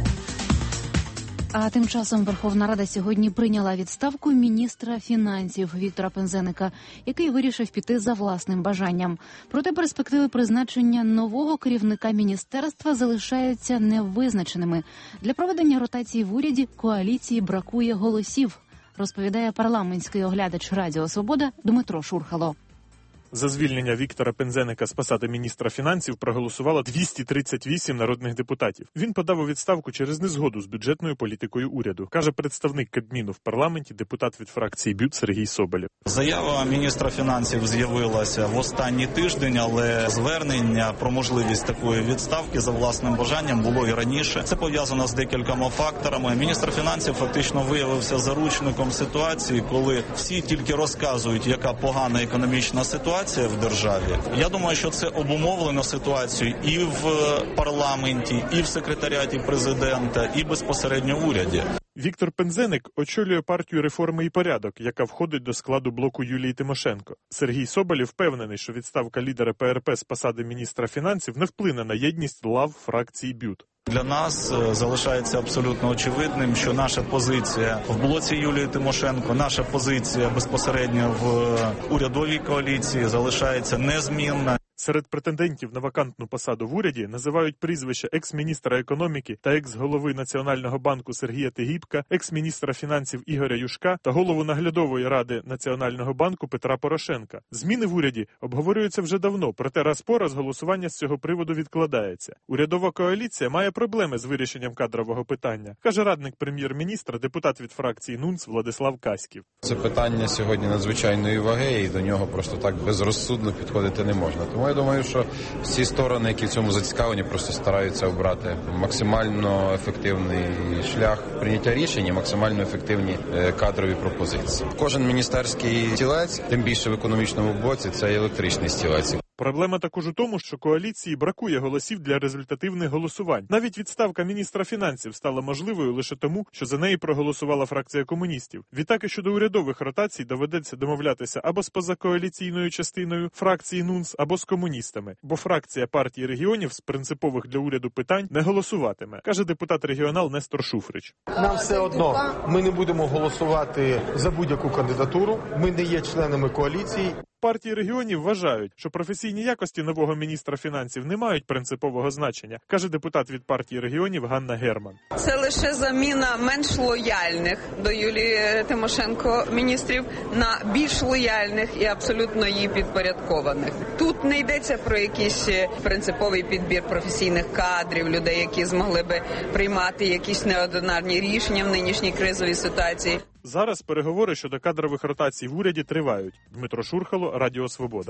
А тим часом Верховна Рада сьогодні прийняла відставку міністра фінансів Віктора Пинзеника, який вирішив піти за власним бажанням. Проте перспективи призначення нового керівника міністерства залишаються невизначеними. Для проведення ротації в уряді коаліції бракує голосів, розповідає парламентський оглядач Радіо Свобода Дмитро Шурхало. За звільнення Віктора Пинзеника з посади міністра фінансів проголосувало 238 народних депутатів. Він подав у відставку через незгоду з бюджетною політикою уряду, каже представник Кабміну в парламенті, депутат від фракції БЮТ Сергій Соболєв. Заява міністра фінансів з'явилася в останній тиждень, але звернення про можливість такої відставки за власним бажанням було і раніше. Це пов'язано з декількома факторами. Міністр фінансів фактично виявився заручником ситуації, коли всі тільки розказують, яка погана економічна ситуація в державі. Я думаю, що це обумовлено ситуацією і в парламенті, і в секретаріаті президента, і безпосередньо в уряді. Віктор Пинзеник очолює партію «Реформи і порядок», яка входить до складу блоку Юлії Тимошенко. Сергій Соболєв впевнений, що відставка лідера ПРП з посади міністра фінансів не вплине на єдність лав фракції БЮТ. Для нас залишається абсолютно очевидним, що наша позиція в блоці Юлії Тимошенко, наша позиція безпосередньо в урядовій коаліції залишається незмінна. Серед претендентів на вакантну посаду в уряді називають прізвища екс-міністра економіки та екс-голови Національного банку Сергія Тегібка, екс-міністра фінансів Ігоря Юшка та голову наглядової ради Національного банку Петра Порошенка. Зміни в уряді обговорюються вже давно, проте раз по раз голосування з цього приводу відкладається. Урядова коаліція має проблеми з вирішенням кадрового питання, каже радник прем'єр-міністра, депутат від фракції НУНС Владислав Каськів. Це питання сьогодні надзвичайної ваги, і до нього просто так безрозсудно підходити не можна. Тому я думаю, що всі сторони, які в цьому зацікавлені, просто стараються обрати максимально ефективний шлях прийняття рішень, максимально ефективні кадрові пропозиції. Кожен міністерський стілець, тим більше в економічному боці, це електричний стілець. Проблема також у тому, що коаліції бракує голосів для результативних голосувань. Навіть відставка міністра фінансів стала можливою лише тому, що за неї проголосувала фракція комуністів. Відтак і щодо урядових ротацій доведеться домовлятися або з позакоаліційною частиною фракції НУНС, або з комуністами, бо фракція партії регіонів з принципових для уряду питань не голосуватиме, каже депутат-регіонал Нестор Шуфрич. Нам все одно, ми не будемо голосувати за будь-яку кандидатуру, ми не є членами коаліції. Партії регіонів вважають, що професійні якості нового міністра фінансів не мають принципового значення, каже депутат від партії регіонів Ганна Герман. Це лише заміна менш лояльних до Юлії Тимошенко міністрів на більш лояльних і абсолютно їй підпорядкованих. Тут не йдеться про якийсь принциповий підбір професійних кадрів, людей, які змогли би приймати якісь неординарні рішення в нинішній кризовій ситуації. Зараз переговори щодо кадрових ротацій в уряді тривають. Дмитро Шурхало, Радіо Свобода.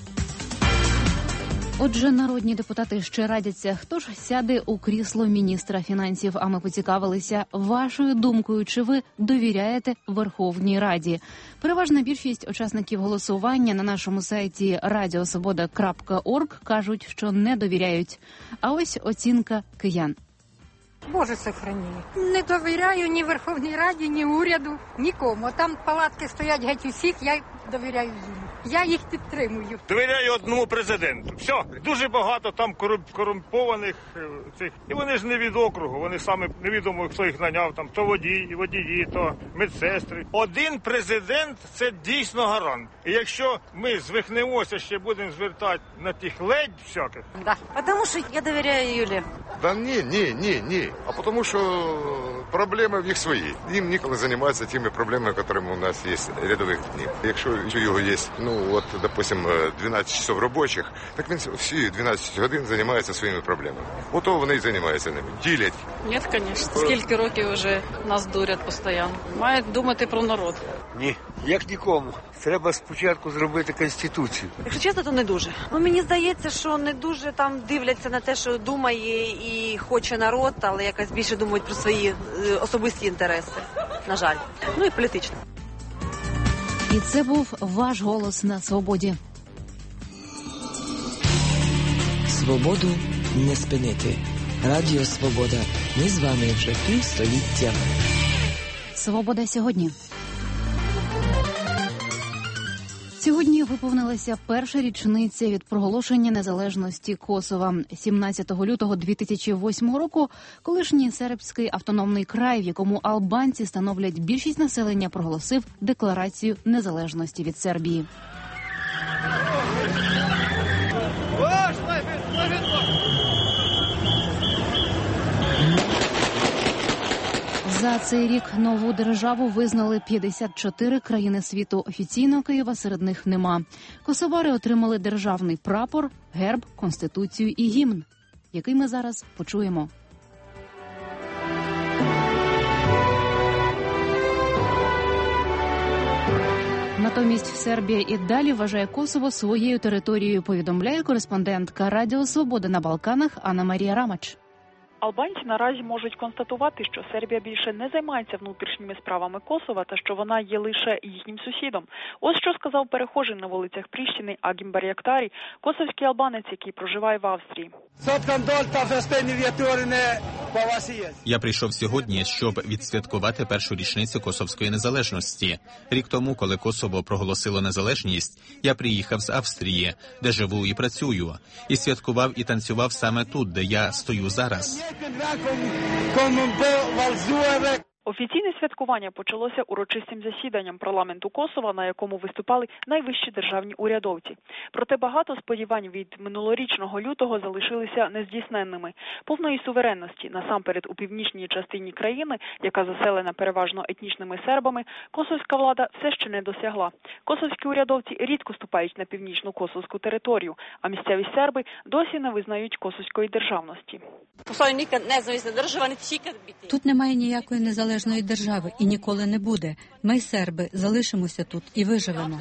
Отже, народні депутати ще радяться, хто ж сяде у крісло міністра фінансів. А ми поцікавилися вашою думкою, чи ви довіряєте Верховній Раді. Переважна більшість учасників голосування на нашому сайті radiosvoboda.org кажуть, що не довіряють. А ось оцінка киян. Боже сохрани. Не довіряю ні Верховній Раді, ні уряду, нікому. Там палатки стоять геть усіх, я довіряю їм. Я їх підтримую. Довіряю одному президенту. Все, дуже багато там корумпованих цих. І вони ж не від округу, вони саме невідомо, хто їх наняв, там то водії, то медсестри. Один президент – це дійсно гарант. І якщо ми звихнемося, ще будемо звертати на тих ледь всяких. Да. Тому що я довіряю Юлі. Да ні. А тому що проблеми в них свої. Їм ніколи займатися тими проблемами, якими у нас є рядових днів. Якщо у його є, допустим, 12 часов робочих, так він всі 12 годин займається своїми проблемами. Ото вони і займаються ними. Ділять. Ні, звісно. Скільки років вже нас дурять постійно. Мають думати про народ. Ні, як нікому. Треба спочатку зробити Конституцію. Якщо чесно, то не дуже. Мені здається, що не дуже там дивляться на те, що думає і хоче народ, але якось більше думають про свої особисті інтереси. На жаль. І політично. І це був ваш голос на свободі. Свободу не спинити. Радіо Свобода. Ми з вами вже півстоліття. Свобода сьогодні. Сьогодні виповнилася перша річниця від проголошення незалежності Косова. 17 лютого 2008 року колишній сербський автономний край, в якому албанці становлять більшість населення, проголосив декларацію незалежності від Сербії. За цей рік нову державу визнали 54 країни світу. Офіційно Києва серед них нема. Косовари отримали державний прапор, герб, конституцію і гімн, який ми зараз почуємо. Натомість Сербія і далі вважає Косово своєю територією, повідомляє кореспондентка Радіо Свобода на Балканах Анна Марія Рамач. Албанці наразі можуть констатувати, що Сербія більше не займається внутрішніми справами Косова та що вона є лише їхнім сусідом. Ось що сказав перехожий на вулицях Пріштини Агім Бар'яктарі, косовський албанець, який проживає в Австрії. Я прийшов сьогодні, щоб відсвяткувати першу річницю косовської незалежності. Рік тому, коли Косово проголосило незалежність, я приїхав з Австрії, де живу і працюю, і святкував і танцював саме тут, де я стою зараз. Офіційне святкування почалося урочистим засіданням парламенту Косова, на якому виступали найвищі державні урядовці. Проте багато сподівань від минулорічного лютого залишилися нездійсненними. Повної суверенності, насамперед у північній частині країни, яка заселена переважно етнічними сербами, косовська влада все ще не досягла. Косовські урядовці рідко ступають на північну косовську територію, а місцеві серби досі не визнають косовської державності. Тут немає ніякої незалежної держави і ніколи не буде. Ми, серби, залишимося тут і виживемо.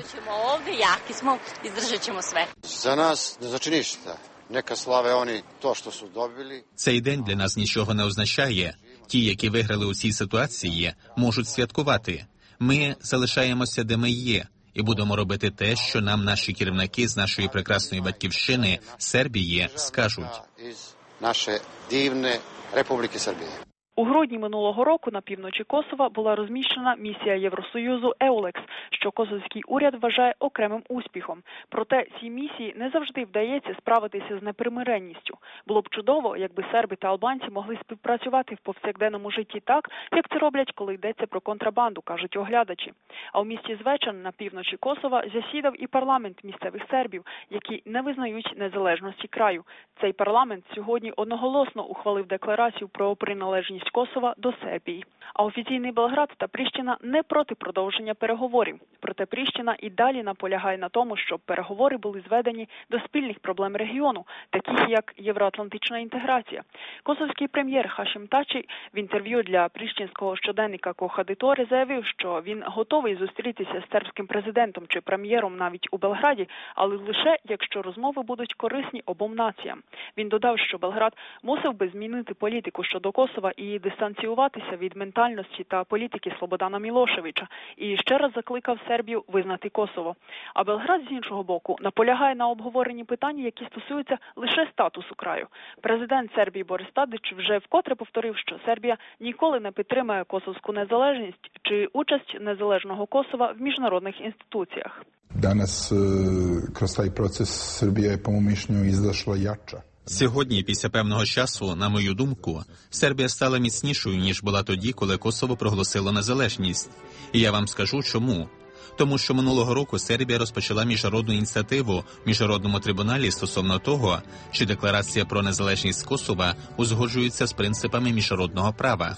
За нас не значить нічого. Нека славе вони то, що су добили. Цей день для нас нічого не означає. Ті, які виграли у цій ситуації, можуть святкувати. Ми залишаємося, де ми є, і будемо робити те, що нам наші керівники з нашої прекрасної батьківщини, Сербії, скажуть. Із нашої дивної Республіки Сербії. У грудні минулого року на півночі Косова була розміщена місія Євросоюзу «Еулекс», що косовський уряд вважає окремим успіхом. Проте цій місії не завжди вдається справитися з непримиренністю. Було б чудово, якби серби та албанці могли співпрацювати в повсякденному житті так, як це роблять, коли йдеться про контрабанду, кажуть оглядачі. А у місті Звечан на півночі Косова засідав і парламент місцевих сербів, які не визнають незалежності краю. Цей парламент сьогодні одноголосно ухвалив декларацію про приналежність Косова до Сербії. А офіційний Белград та Пріштіна не проти продовження переговорів. Проте Пріштіна і далі наполягає на тому, щоб переговори були зведені до спільних проблем регіону, таких як євроатлантична інтеграція. Косовський прем'єр Хашим Тачі в інтерв'ю для пріштінського щоденника Кохадитори заявив, що він готовий зустрітися з сербським президентом чи прем'єром навіть у Белграді, але лише якщо розмови будуть корисні обом націям. Він додав, що Белград мусив би змінити політику щодо Косова і дистанціюватися від ментальності та політики Слободана Мілошевича, і ще раз закликав Сербію визнати Косово. А Белград, з іншого боку, наполягає на обговоренні питань, які стосуються лише статусу краю. Президент Сербії Борис Тадич вже вкотре повторив, що Сербія ніколи не підтримає косовську незалежність чи участь незалежного Косова в міжнародних інституціях. Danas kroz taj proces Srbija je po mom mišljenju izašla jača. Сьогодні, після певного часу, на мою думку, Сербія стала міцнішою, ніж була тоді, коли Косово проголосило незалежність. І я вам скажу, чому. Тому що минулого року Сербія розпочала міжнародну ініціативу в Міжнародному трибуналі стосовно того, чи декларація про незалежність Косова узгоджується з принципами міжнародного права.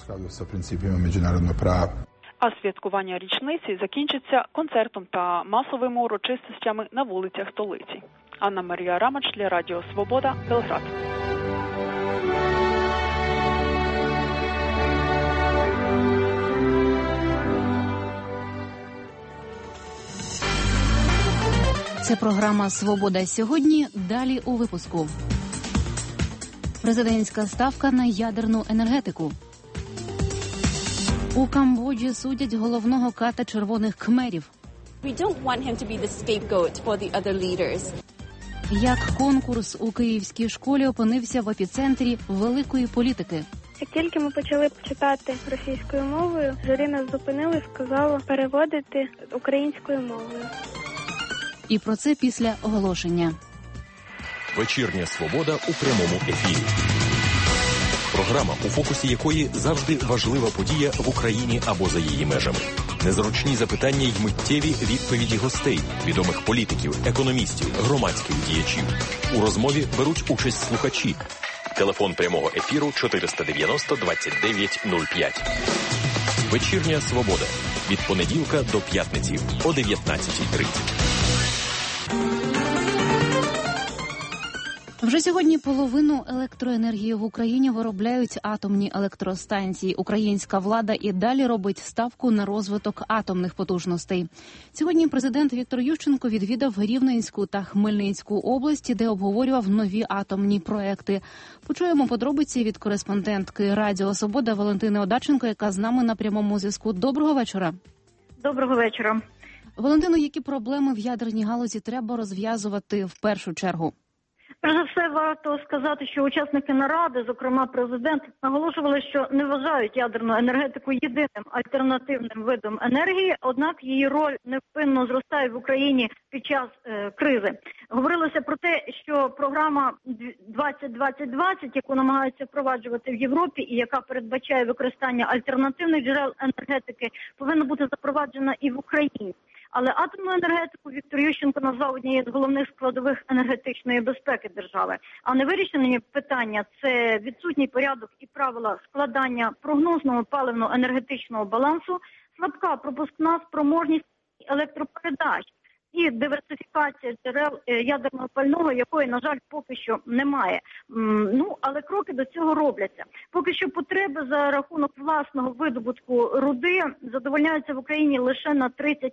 А святкування річниці закінчиться концертом та масовими урочистостями на вулицях столиці. Анна Марія Рамач для Радіо Свобода, Белград. Це програма «Свобода сьогодні». Далі у випуску. Президентська ставка на ядерну енергетику. У Камбоджі судять головного ката червоних кхмерів. Як конкурс у київській школі опинився в епіцентрі великої політики. Як тільки ми почали читати російською мовою, журі нас зупинило і сказало переводити українською мовою. І про це після оголошення. Вечірня свобода у прямому ефірі. Програма, у фокусі якої завжди важлива подія в Україні або за її межами. Незручні запитання й миттєві відповіді гостей, відомих політиків, економістів, громадських діячів. У розмові беруть участь слухачі. Телефон прямого ефіру 490 29 05. Вечірня свобода. Від понеділка до п'ятниці о 19:30. Вже сьогодні половину електроенергії в Україні виробляють атомні електростанції. Українська влада і далі робить ставку на розвиток атомних потужностей. Сьогодні президент Віктор Ющенко відвідав Рівненську та Хмельницьку області, де обговорював нові атомні проекти. Почуємо подробиці від кореспондентки Радіо Свобода Валентини Одаченко, яка з нами на прямому зв'язку. Доброго вечора. Доброго вечора. Валентино, які проблеми в ядерній галузі треба розв'язувати в першу чергу? Перш за все, варто сказати, що учасники наради, зокрема президент, наголошували, що не вважають ядерну енергетику єдиним альтернативним видом енергії, однак її роль невпинно зростає в Україні під час кризи. Говорилося про те, що програма 20-20-20, яку намагаються впроваджувати в Європі і яка передбачає використання альтернативних джерел енергетики, повинна бути запроваджена і в Україні. Але атомну енергетику Віктор Ющенко назвав однією з головних складових енергетичної безпеки держави. А невирішені питання – це відсутній порядок і правила складання прогнозного паливно-енергетичного балансу, слабка пропускна спроможність електропередач і диверсифікація джерел ядерного пального, якої, на жаль, поки що немає. Але кроки до цього робляться. Поки що потреби за рахунок власного видобутку руди задовольняються в Україні лише на 30%.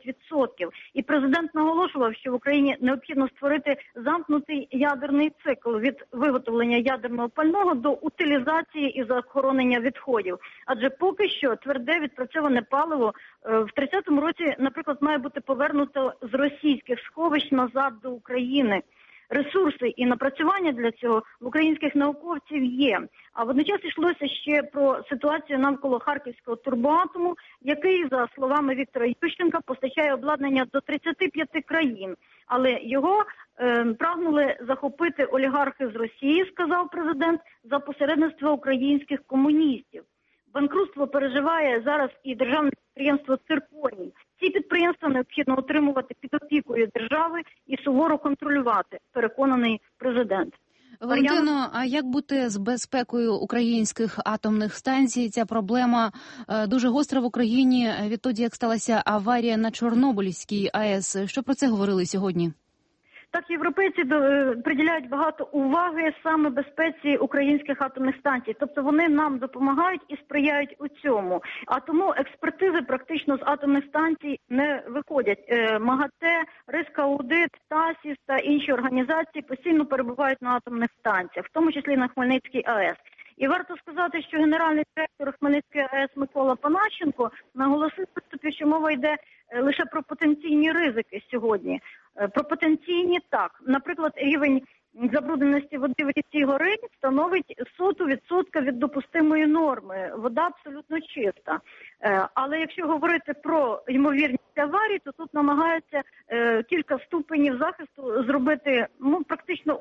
І президент наголошував, що в Україні необхідно створити замкнутий ядерний цикл від виготовлення ядерного пального до утилізації і захоронення відходів. Адже поки що тверде відпрацьоване паливо в 30-му році, наприклад, має бути повернуто з російських сховищ назад до України. Ресурси і напрацювання для цього в українських науковців є. А водночас йшлося ще про ситуацію навколо Харківського турбоатому, який, за словами Віктора Ющенка, постачає обладнання до 35 країн. Але його прагнули захопити олігархи з Росії, сказав президент, за посередництво українських комуністів. Банкрутство переживає зараз і державне підприємство «Цирконій». Ці підприємства необхідно утримувати під опікою держави і суворо контролювати, переконаний президент. Валентино, а як бути з безпекою українських атомних станцій? Ця проблема дуже гостра в Україні відтоді, як сталася аварія на Чорнобильській АЕС. Що про це говорили сьогодні? Так, європейці приділяють багато уваги саме безпеці українських атомних станцій. Тобто вони нам допомагають і сприяють у цьому. А тому експертизи практично з атомних станцій не виходять. МАГАТЕ, Рискаудит, ТАСІС та інші організації постійно перебувають на атомних станціях, в тому числі на Хмельницькій АЕС. І варто сказати, що генеральний директор Хмельницької АЕС Микола Панащенко наголосив, що мова йде лише про потенційні ризики сьогодні. Про потенційні – так. Наприклад, рівень забрудненості води в річці Горинь становить 0,01% від допустимої норми. Вода абсолютно чиста. Але якщо говорити про ймовірність аварії, то тут намагаються кілька ступенів захисту зробити, практично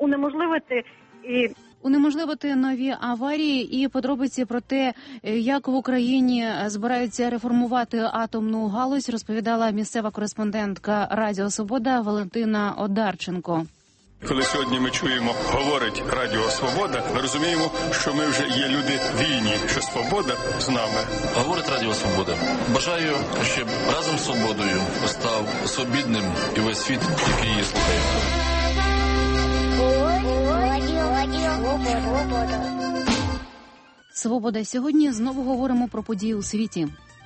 унеможливити нові аварії і подробиці про те, як в Україні збираються реформувати атомну галузь, розповідала місцева кореспондентка Радіо Свобода Валентина Одарченко. Коли сьогодні ми чуємо, говорить Радіо Свобода, ми розуміємо, що ми вже є люди вільні, що свобода з нами. Говорить Радіо Свобода. Бажаю, щоб разом з свободою став свобідним і весь світ, який її слухає. Свобода. Сьогодні знову говоримо про події у світі.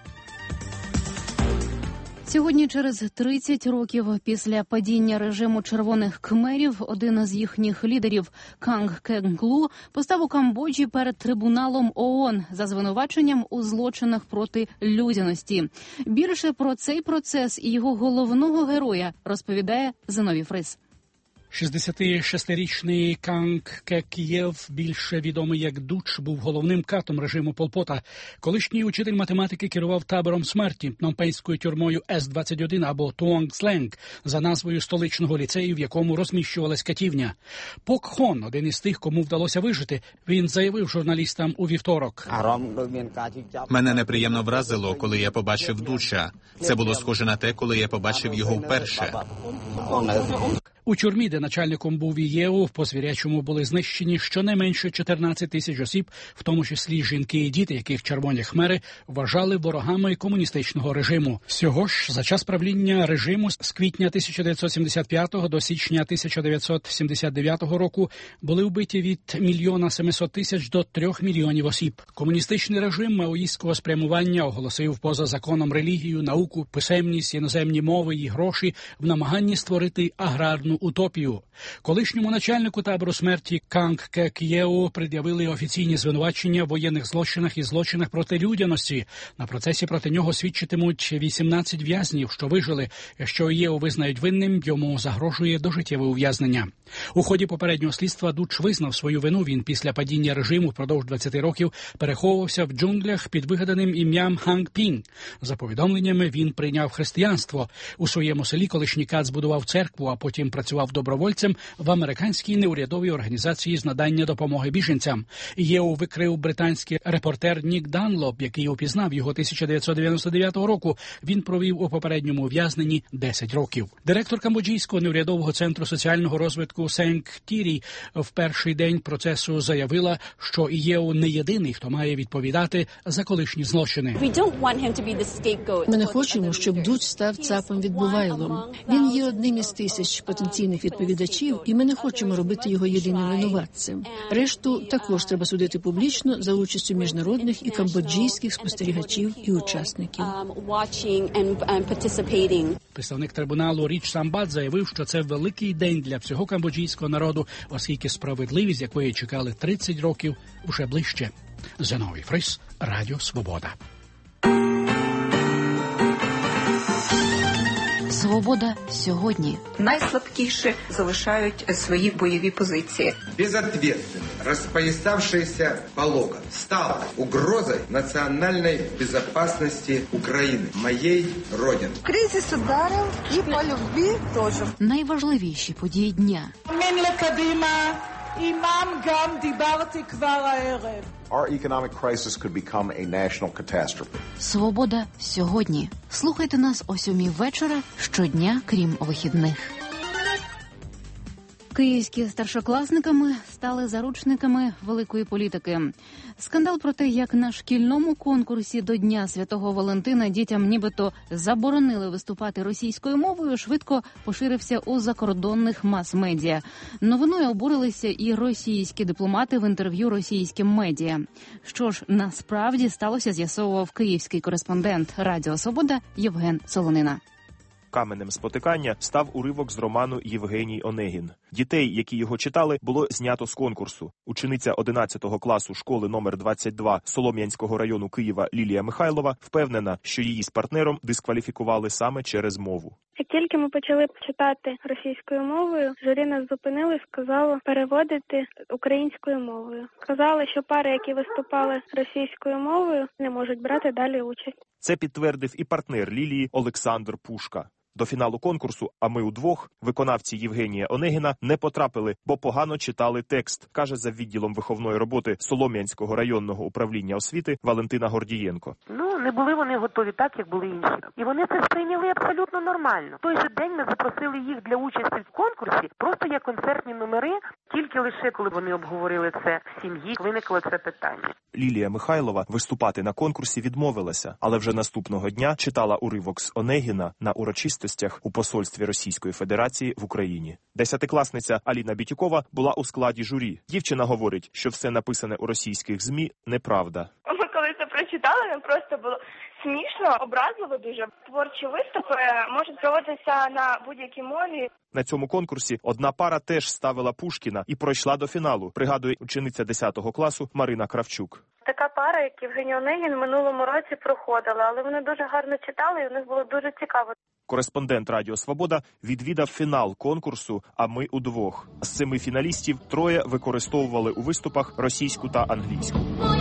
Сьогодні, через 30 років після падіння режиму червоних кхмерів, один з їхніх лідерів, Канг Кенглу, постав у Камбоджі перед трибуналом ООН за звинуваченням у злочинах проти людяності. Більше про цей процес і його головного героя розповідає Зиновій Фрис. 66-річний Канг Кек'єв, більше відомий як Дуч, був головним катом режиму Пол Пота. Колишній учитель математики керував табором смерті, пномпенською тюрмою С-21 або Туонг Сленг, за назвою столичного ліцею, в якому розміщувалась катівня. Пок Хон, один із тих, кому вдалося вижити, він заявив журналістам у вівторок. Мене неприємно вразило, коли я побачив Дуча. Це було схоже на те, коли я побачив його вперше. У тюрмі, де начальником був ІЄУ, по звірячому були знищені щонайменше 14 тисяч осіб, в тому числі жінки і діти, яких червоні хмери вважали ворогами комуністичного режиму. Всього ж за час правління режиму з квітня 1975 до січня 1979 року були вбиті від 1 700 000 до 3 мільйонів осіб. Комуністичний режим маоїстського спрямування оголосив поза законом релігію, науку, писемність, іноземні мови і гроші в намаганні створити аграрну певну утопію. Колишньому начальнику табору смерті Канг Ке К'єу пред'явили офіційні звинувачення в воєнних злочинах і злочинах проти людяності. На процесі проти нього свідчитимуть 18 в'язнів, що вижили. Якщо Єу визнають винним, йому загрожує дожиттєве ув'язнення. У ході попереднього слідства Дуч визнав свою вину. Він після падіння режиму впродовж 20 років переховувався в джунглях під вигаданим ім'ям Ханг Пінг. За повідомленнями, він прийняв християнство. У своєму селі колишній кат збудував церкву, а потім працював добровольцем в американській неурядовій організації з надання допомоги біженцям. Єу викрив британський репортер Нік Данлоп, який упізнав його 1999 року. Він провів у попередньому ув'язненні 10 років. Директор Камбоджійського неурядового центру соціального розвитку Сенг Тірі в перший день процесу заявила, що Єу не єдиний, хто має відповідати за колишні злочини. Ми не хочемо, щоб Дуч став цапом відбувайлом. Він є одним із тисяч потенційних відповідачів, і ми не хочемо робити його єдиним винуватцем. Решту також треба судити публічно за участю міжнародних і камбоджійських спостерігачів і учасників. Представник трибуналу Річ Самбат заявив, що це великий день для всього камбоджійського народу, оскільки справедливість, якої чекали 30 років, уже ближче. Зиновій Фрис, Радіо Свобода. Свобода сьогодні. Найслабкіші залишають свої бойові позиції. Безответственное, распоясавшееся полога стало угрозой национальной безопасности Украины, моей родины. Кризис ударив і по любві теж. Найважливіші події дня. Our economic crisis could become a national catastrophe. Свобода сьогодні. Слухайте нас о 7:00 вечора щодня, крім вихідних. Київські старшокласниками стали заручниками великої політики. Скандал про те, як на шкільному конкурсі до Дня Святого Валентина дітям нібито заборонили виступати російською мовою, швидко поширився у закордонних мас-медіа. Новиною обурилися і російські дипломати в інтерв'ю російським медіа. Що ж насправді сталося, з'ясовував київський кореспондент Радіо Свобода Євген Солонина. Каменем спотикання став уривок з роману «Євгеній Онегін». Дітей, які його читали, було знято з конкурсу. Учениця 11 класу школи номер 22 Солом'янського району Києва Лілія Михайлова впевнена, що її з партнером дискваліфікували саме через мову. Як тільки ми почали читати російською мовою, журі нас зупинили і сказало переводити українською мовою. Сказали, що пари, які виступали російською мовою, не можуть брати далі участь. Це підтвердив і партнер Лілії Олександр Пушка. До фіналу конкурсу «А ми удвох» виконавці Євгенія Онегіна не потрапили, бо погано читали текст, каже за відділом виховної роботи Солом'янського районного управління освіти Валентина Гордієнко. Не були вони готові так, як були інші. І вони це сприйняли абсолютно нормально. В той же день ми запросили їх для участі в конкурсі, просто як концертні номери, тільки лише коли вони обговорили це в сім'ї, виникло це питання. Лілія Михайлова виступати на конкурсі відмовилася, але вже наступного дня читала уривок з Онегіна на урочистостях у посольстві Російської Федерації в Україні. 10-класниця Аліна Бітюкова була у складі журі. Дівчина говорить, що все написане у російських ЗМІ неправда. Ми коли це прочитали, нам просто було смішно, образливо дуже. Творчі виступи можуть проводитися на будь-якій мові. На цьому конкурсі одна пара теж ставила Пушкіна і пройшла до фіналу, пригадує учениця 10 класу Марина Кравчук. Така пара, як Євгеній Онегін, в минулому році проходила, але вони дуже гарно читали і в них було дуже цікаво. Кореспондент Радіо Свобода відвідав фінал конкурсу «А ми удвох». З 7 фіналістів 3 використовували у виступах російську та англійську.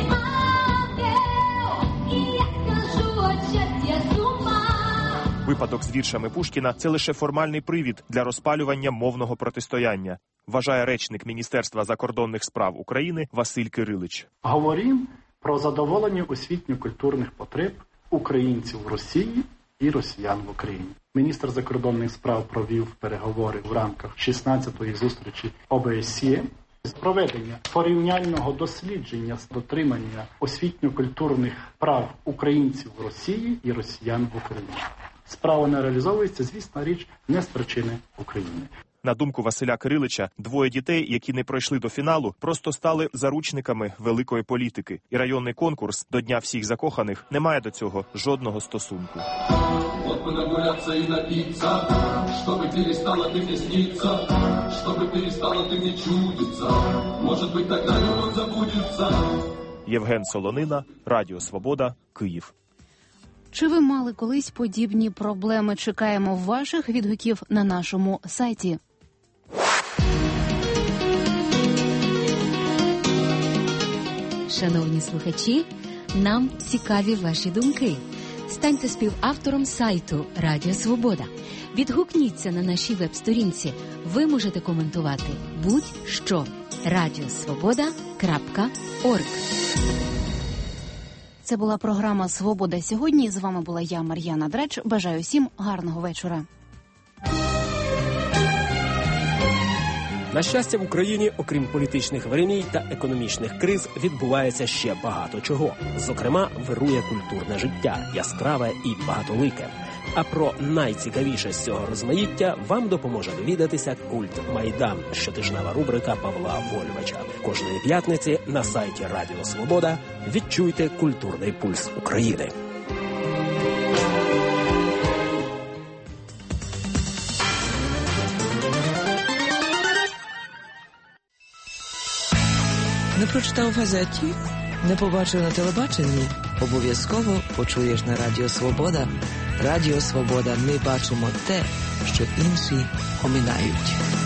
Випадок з віршами Пушкіна – це лише формальний привід для розпалювання мовного протистояння, вважає речник Міністерства закордонних справ України Василь Кирилич. Говоримо про задоволення освітньо-культурних потреб українців в Росії і росіян в Україні. Міністр закордонних справ провів переговори в рамках 16-ї зустрічі ОБСЄ з проведення порівняльного дослідження з дотримання освітньо-культурних прав українців в Росії і росіян в Україні. Справа не реалізовується, звісно, річ не з причини України. На думку Василя Кирилича, двоє дітей, які не пройшли до фіналу, просто стали заручниками великої політики. І районний конкурс до Дня всіх закоханих не має до цього жодного стосунку. Вот бы нагуляться и напиться, чтобы перестала ты мне сниться, чтобы перестала ты мне чудиться. Может быть, тогда любовь забудется. Євген Солонина, Радіо Свобода, Київ. Чи ви мали колись подібні проблеми? Чекаємо ваших відгуків на нашому сайті. Шановні слухачі, нам цікаві ваші думки. Станьте співавтором сайту Радіо Свобода. Відгукніться на нашій веб-сторінці. Ви можете коментувати будь-що. radiosvoboda.org. Це була програма «Свобода сьогодні». З вами була я, Мар'яна Дреч. Бажаю всім гарного вечора. На щастя, в Україні, окрім політичних вириній та економічних криз, відбувається ще багато чого. Зокрема, вирує культурне життя, яскраве і багатолике. А про найцікавіше з цього розмаїття вам допоможе довідатися «Культ Майдан» – щотижнева рубрика Павла Вольвича. Кожної п'ятниці на сайті Радіо Свобода відчуйте культурний пульс України. Не прочитав в газеті? Не побачив на телебаченні? Обов'язково почуєш на Радіо Свобода. Радіо Свобода. Ми бачимо те, що інші оминають.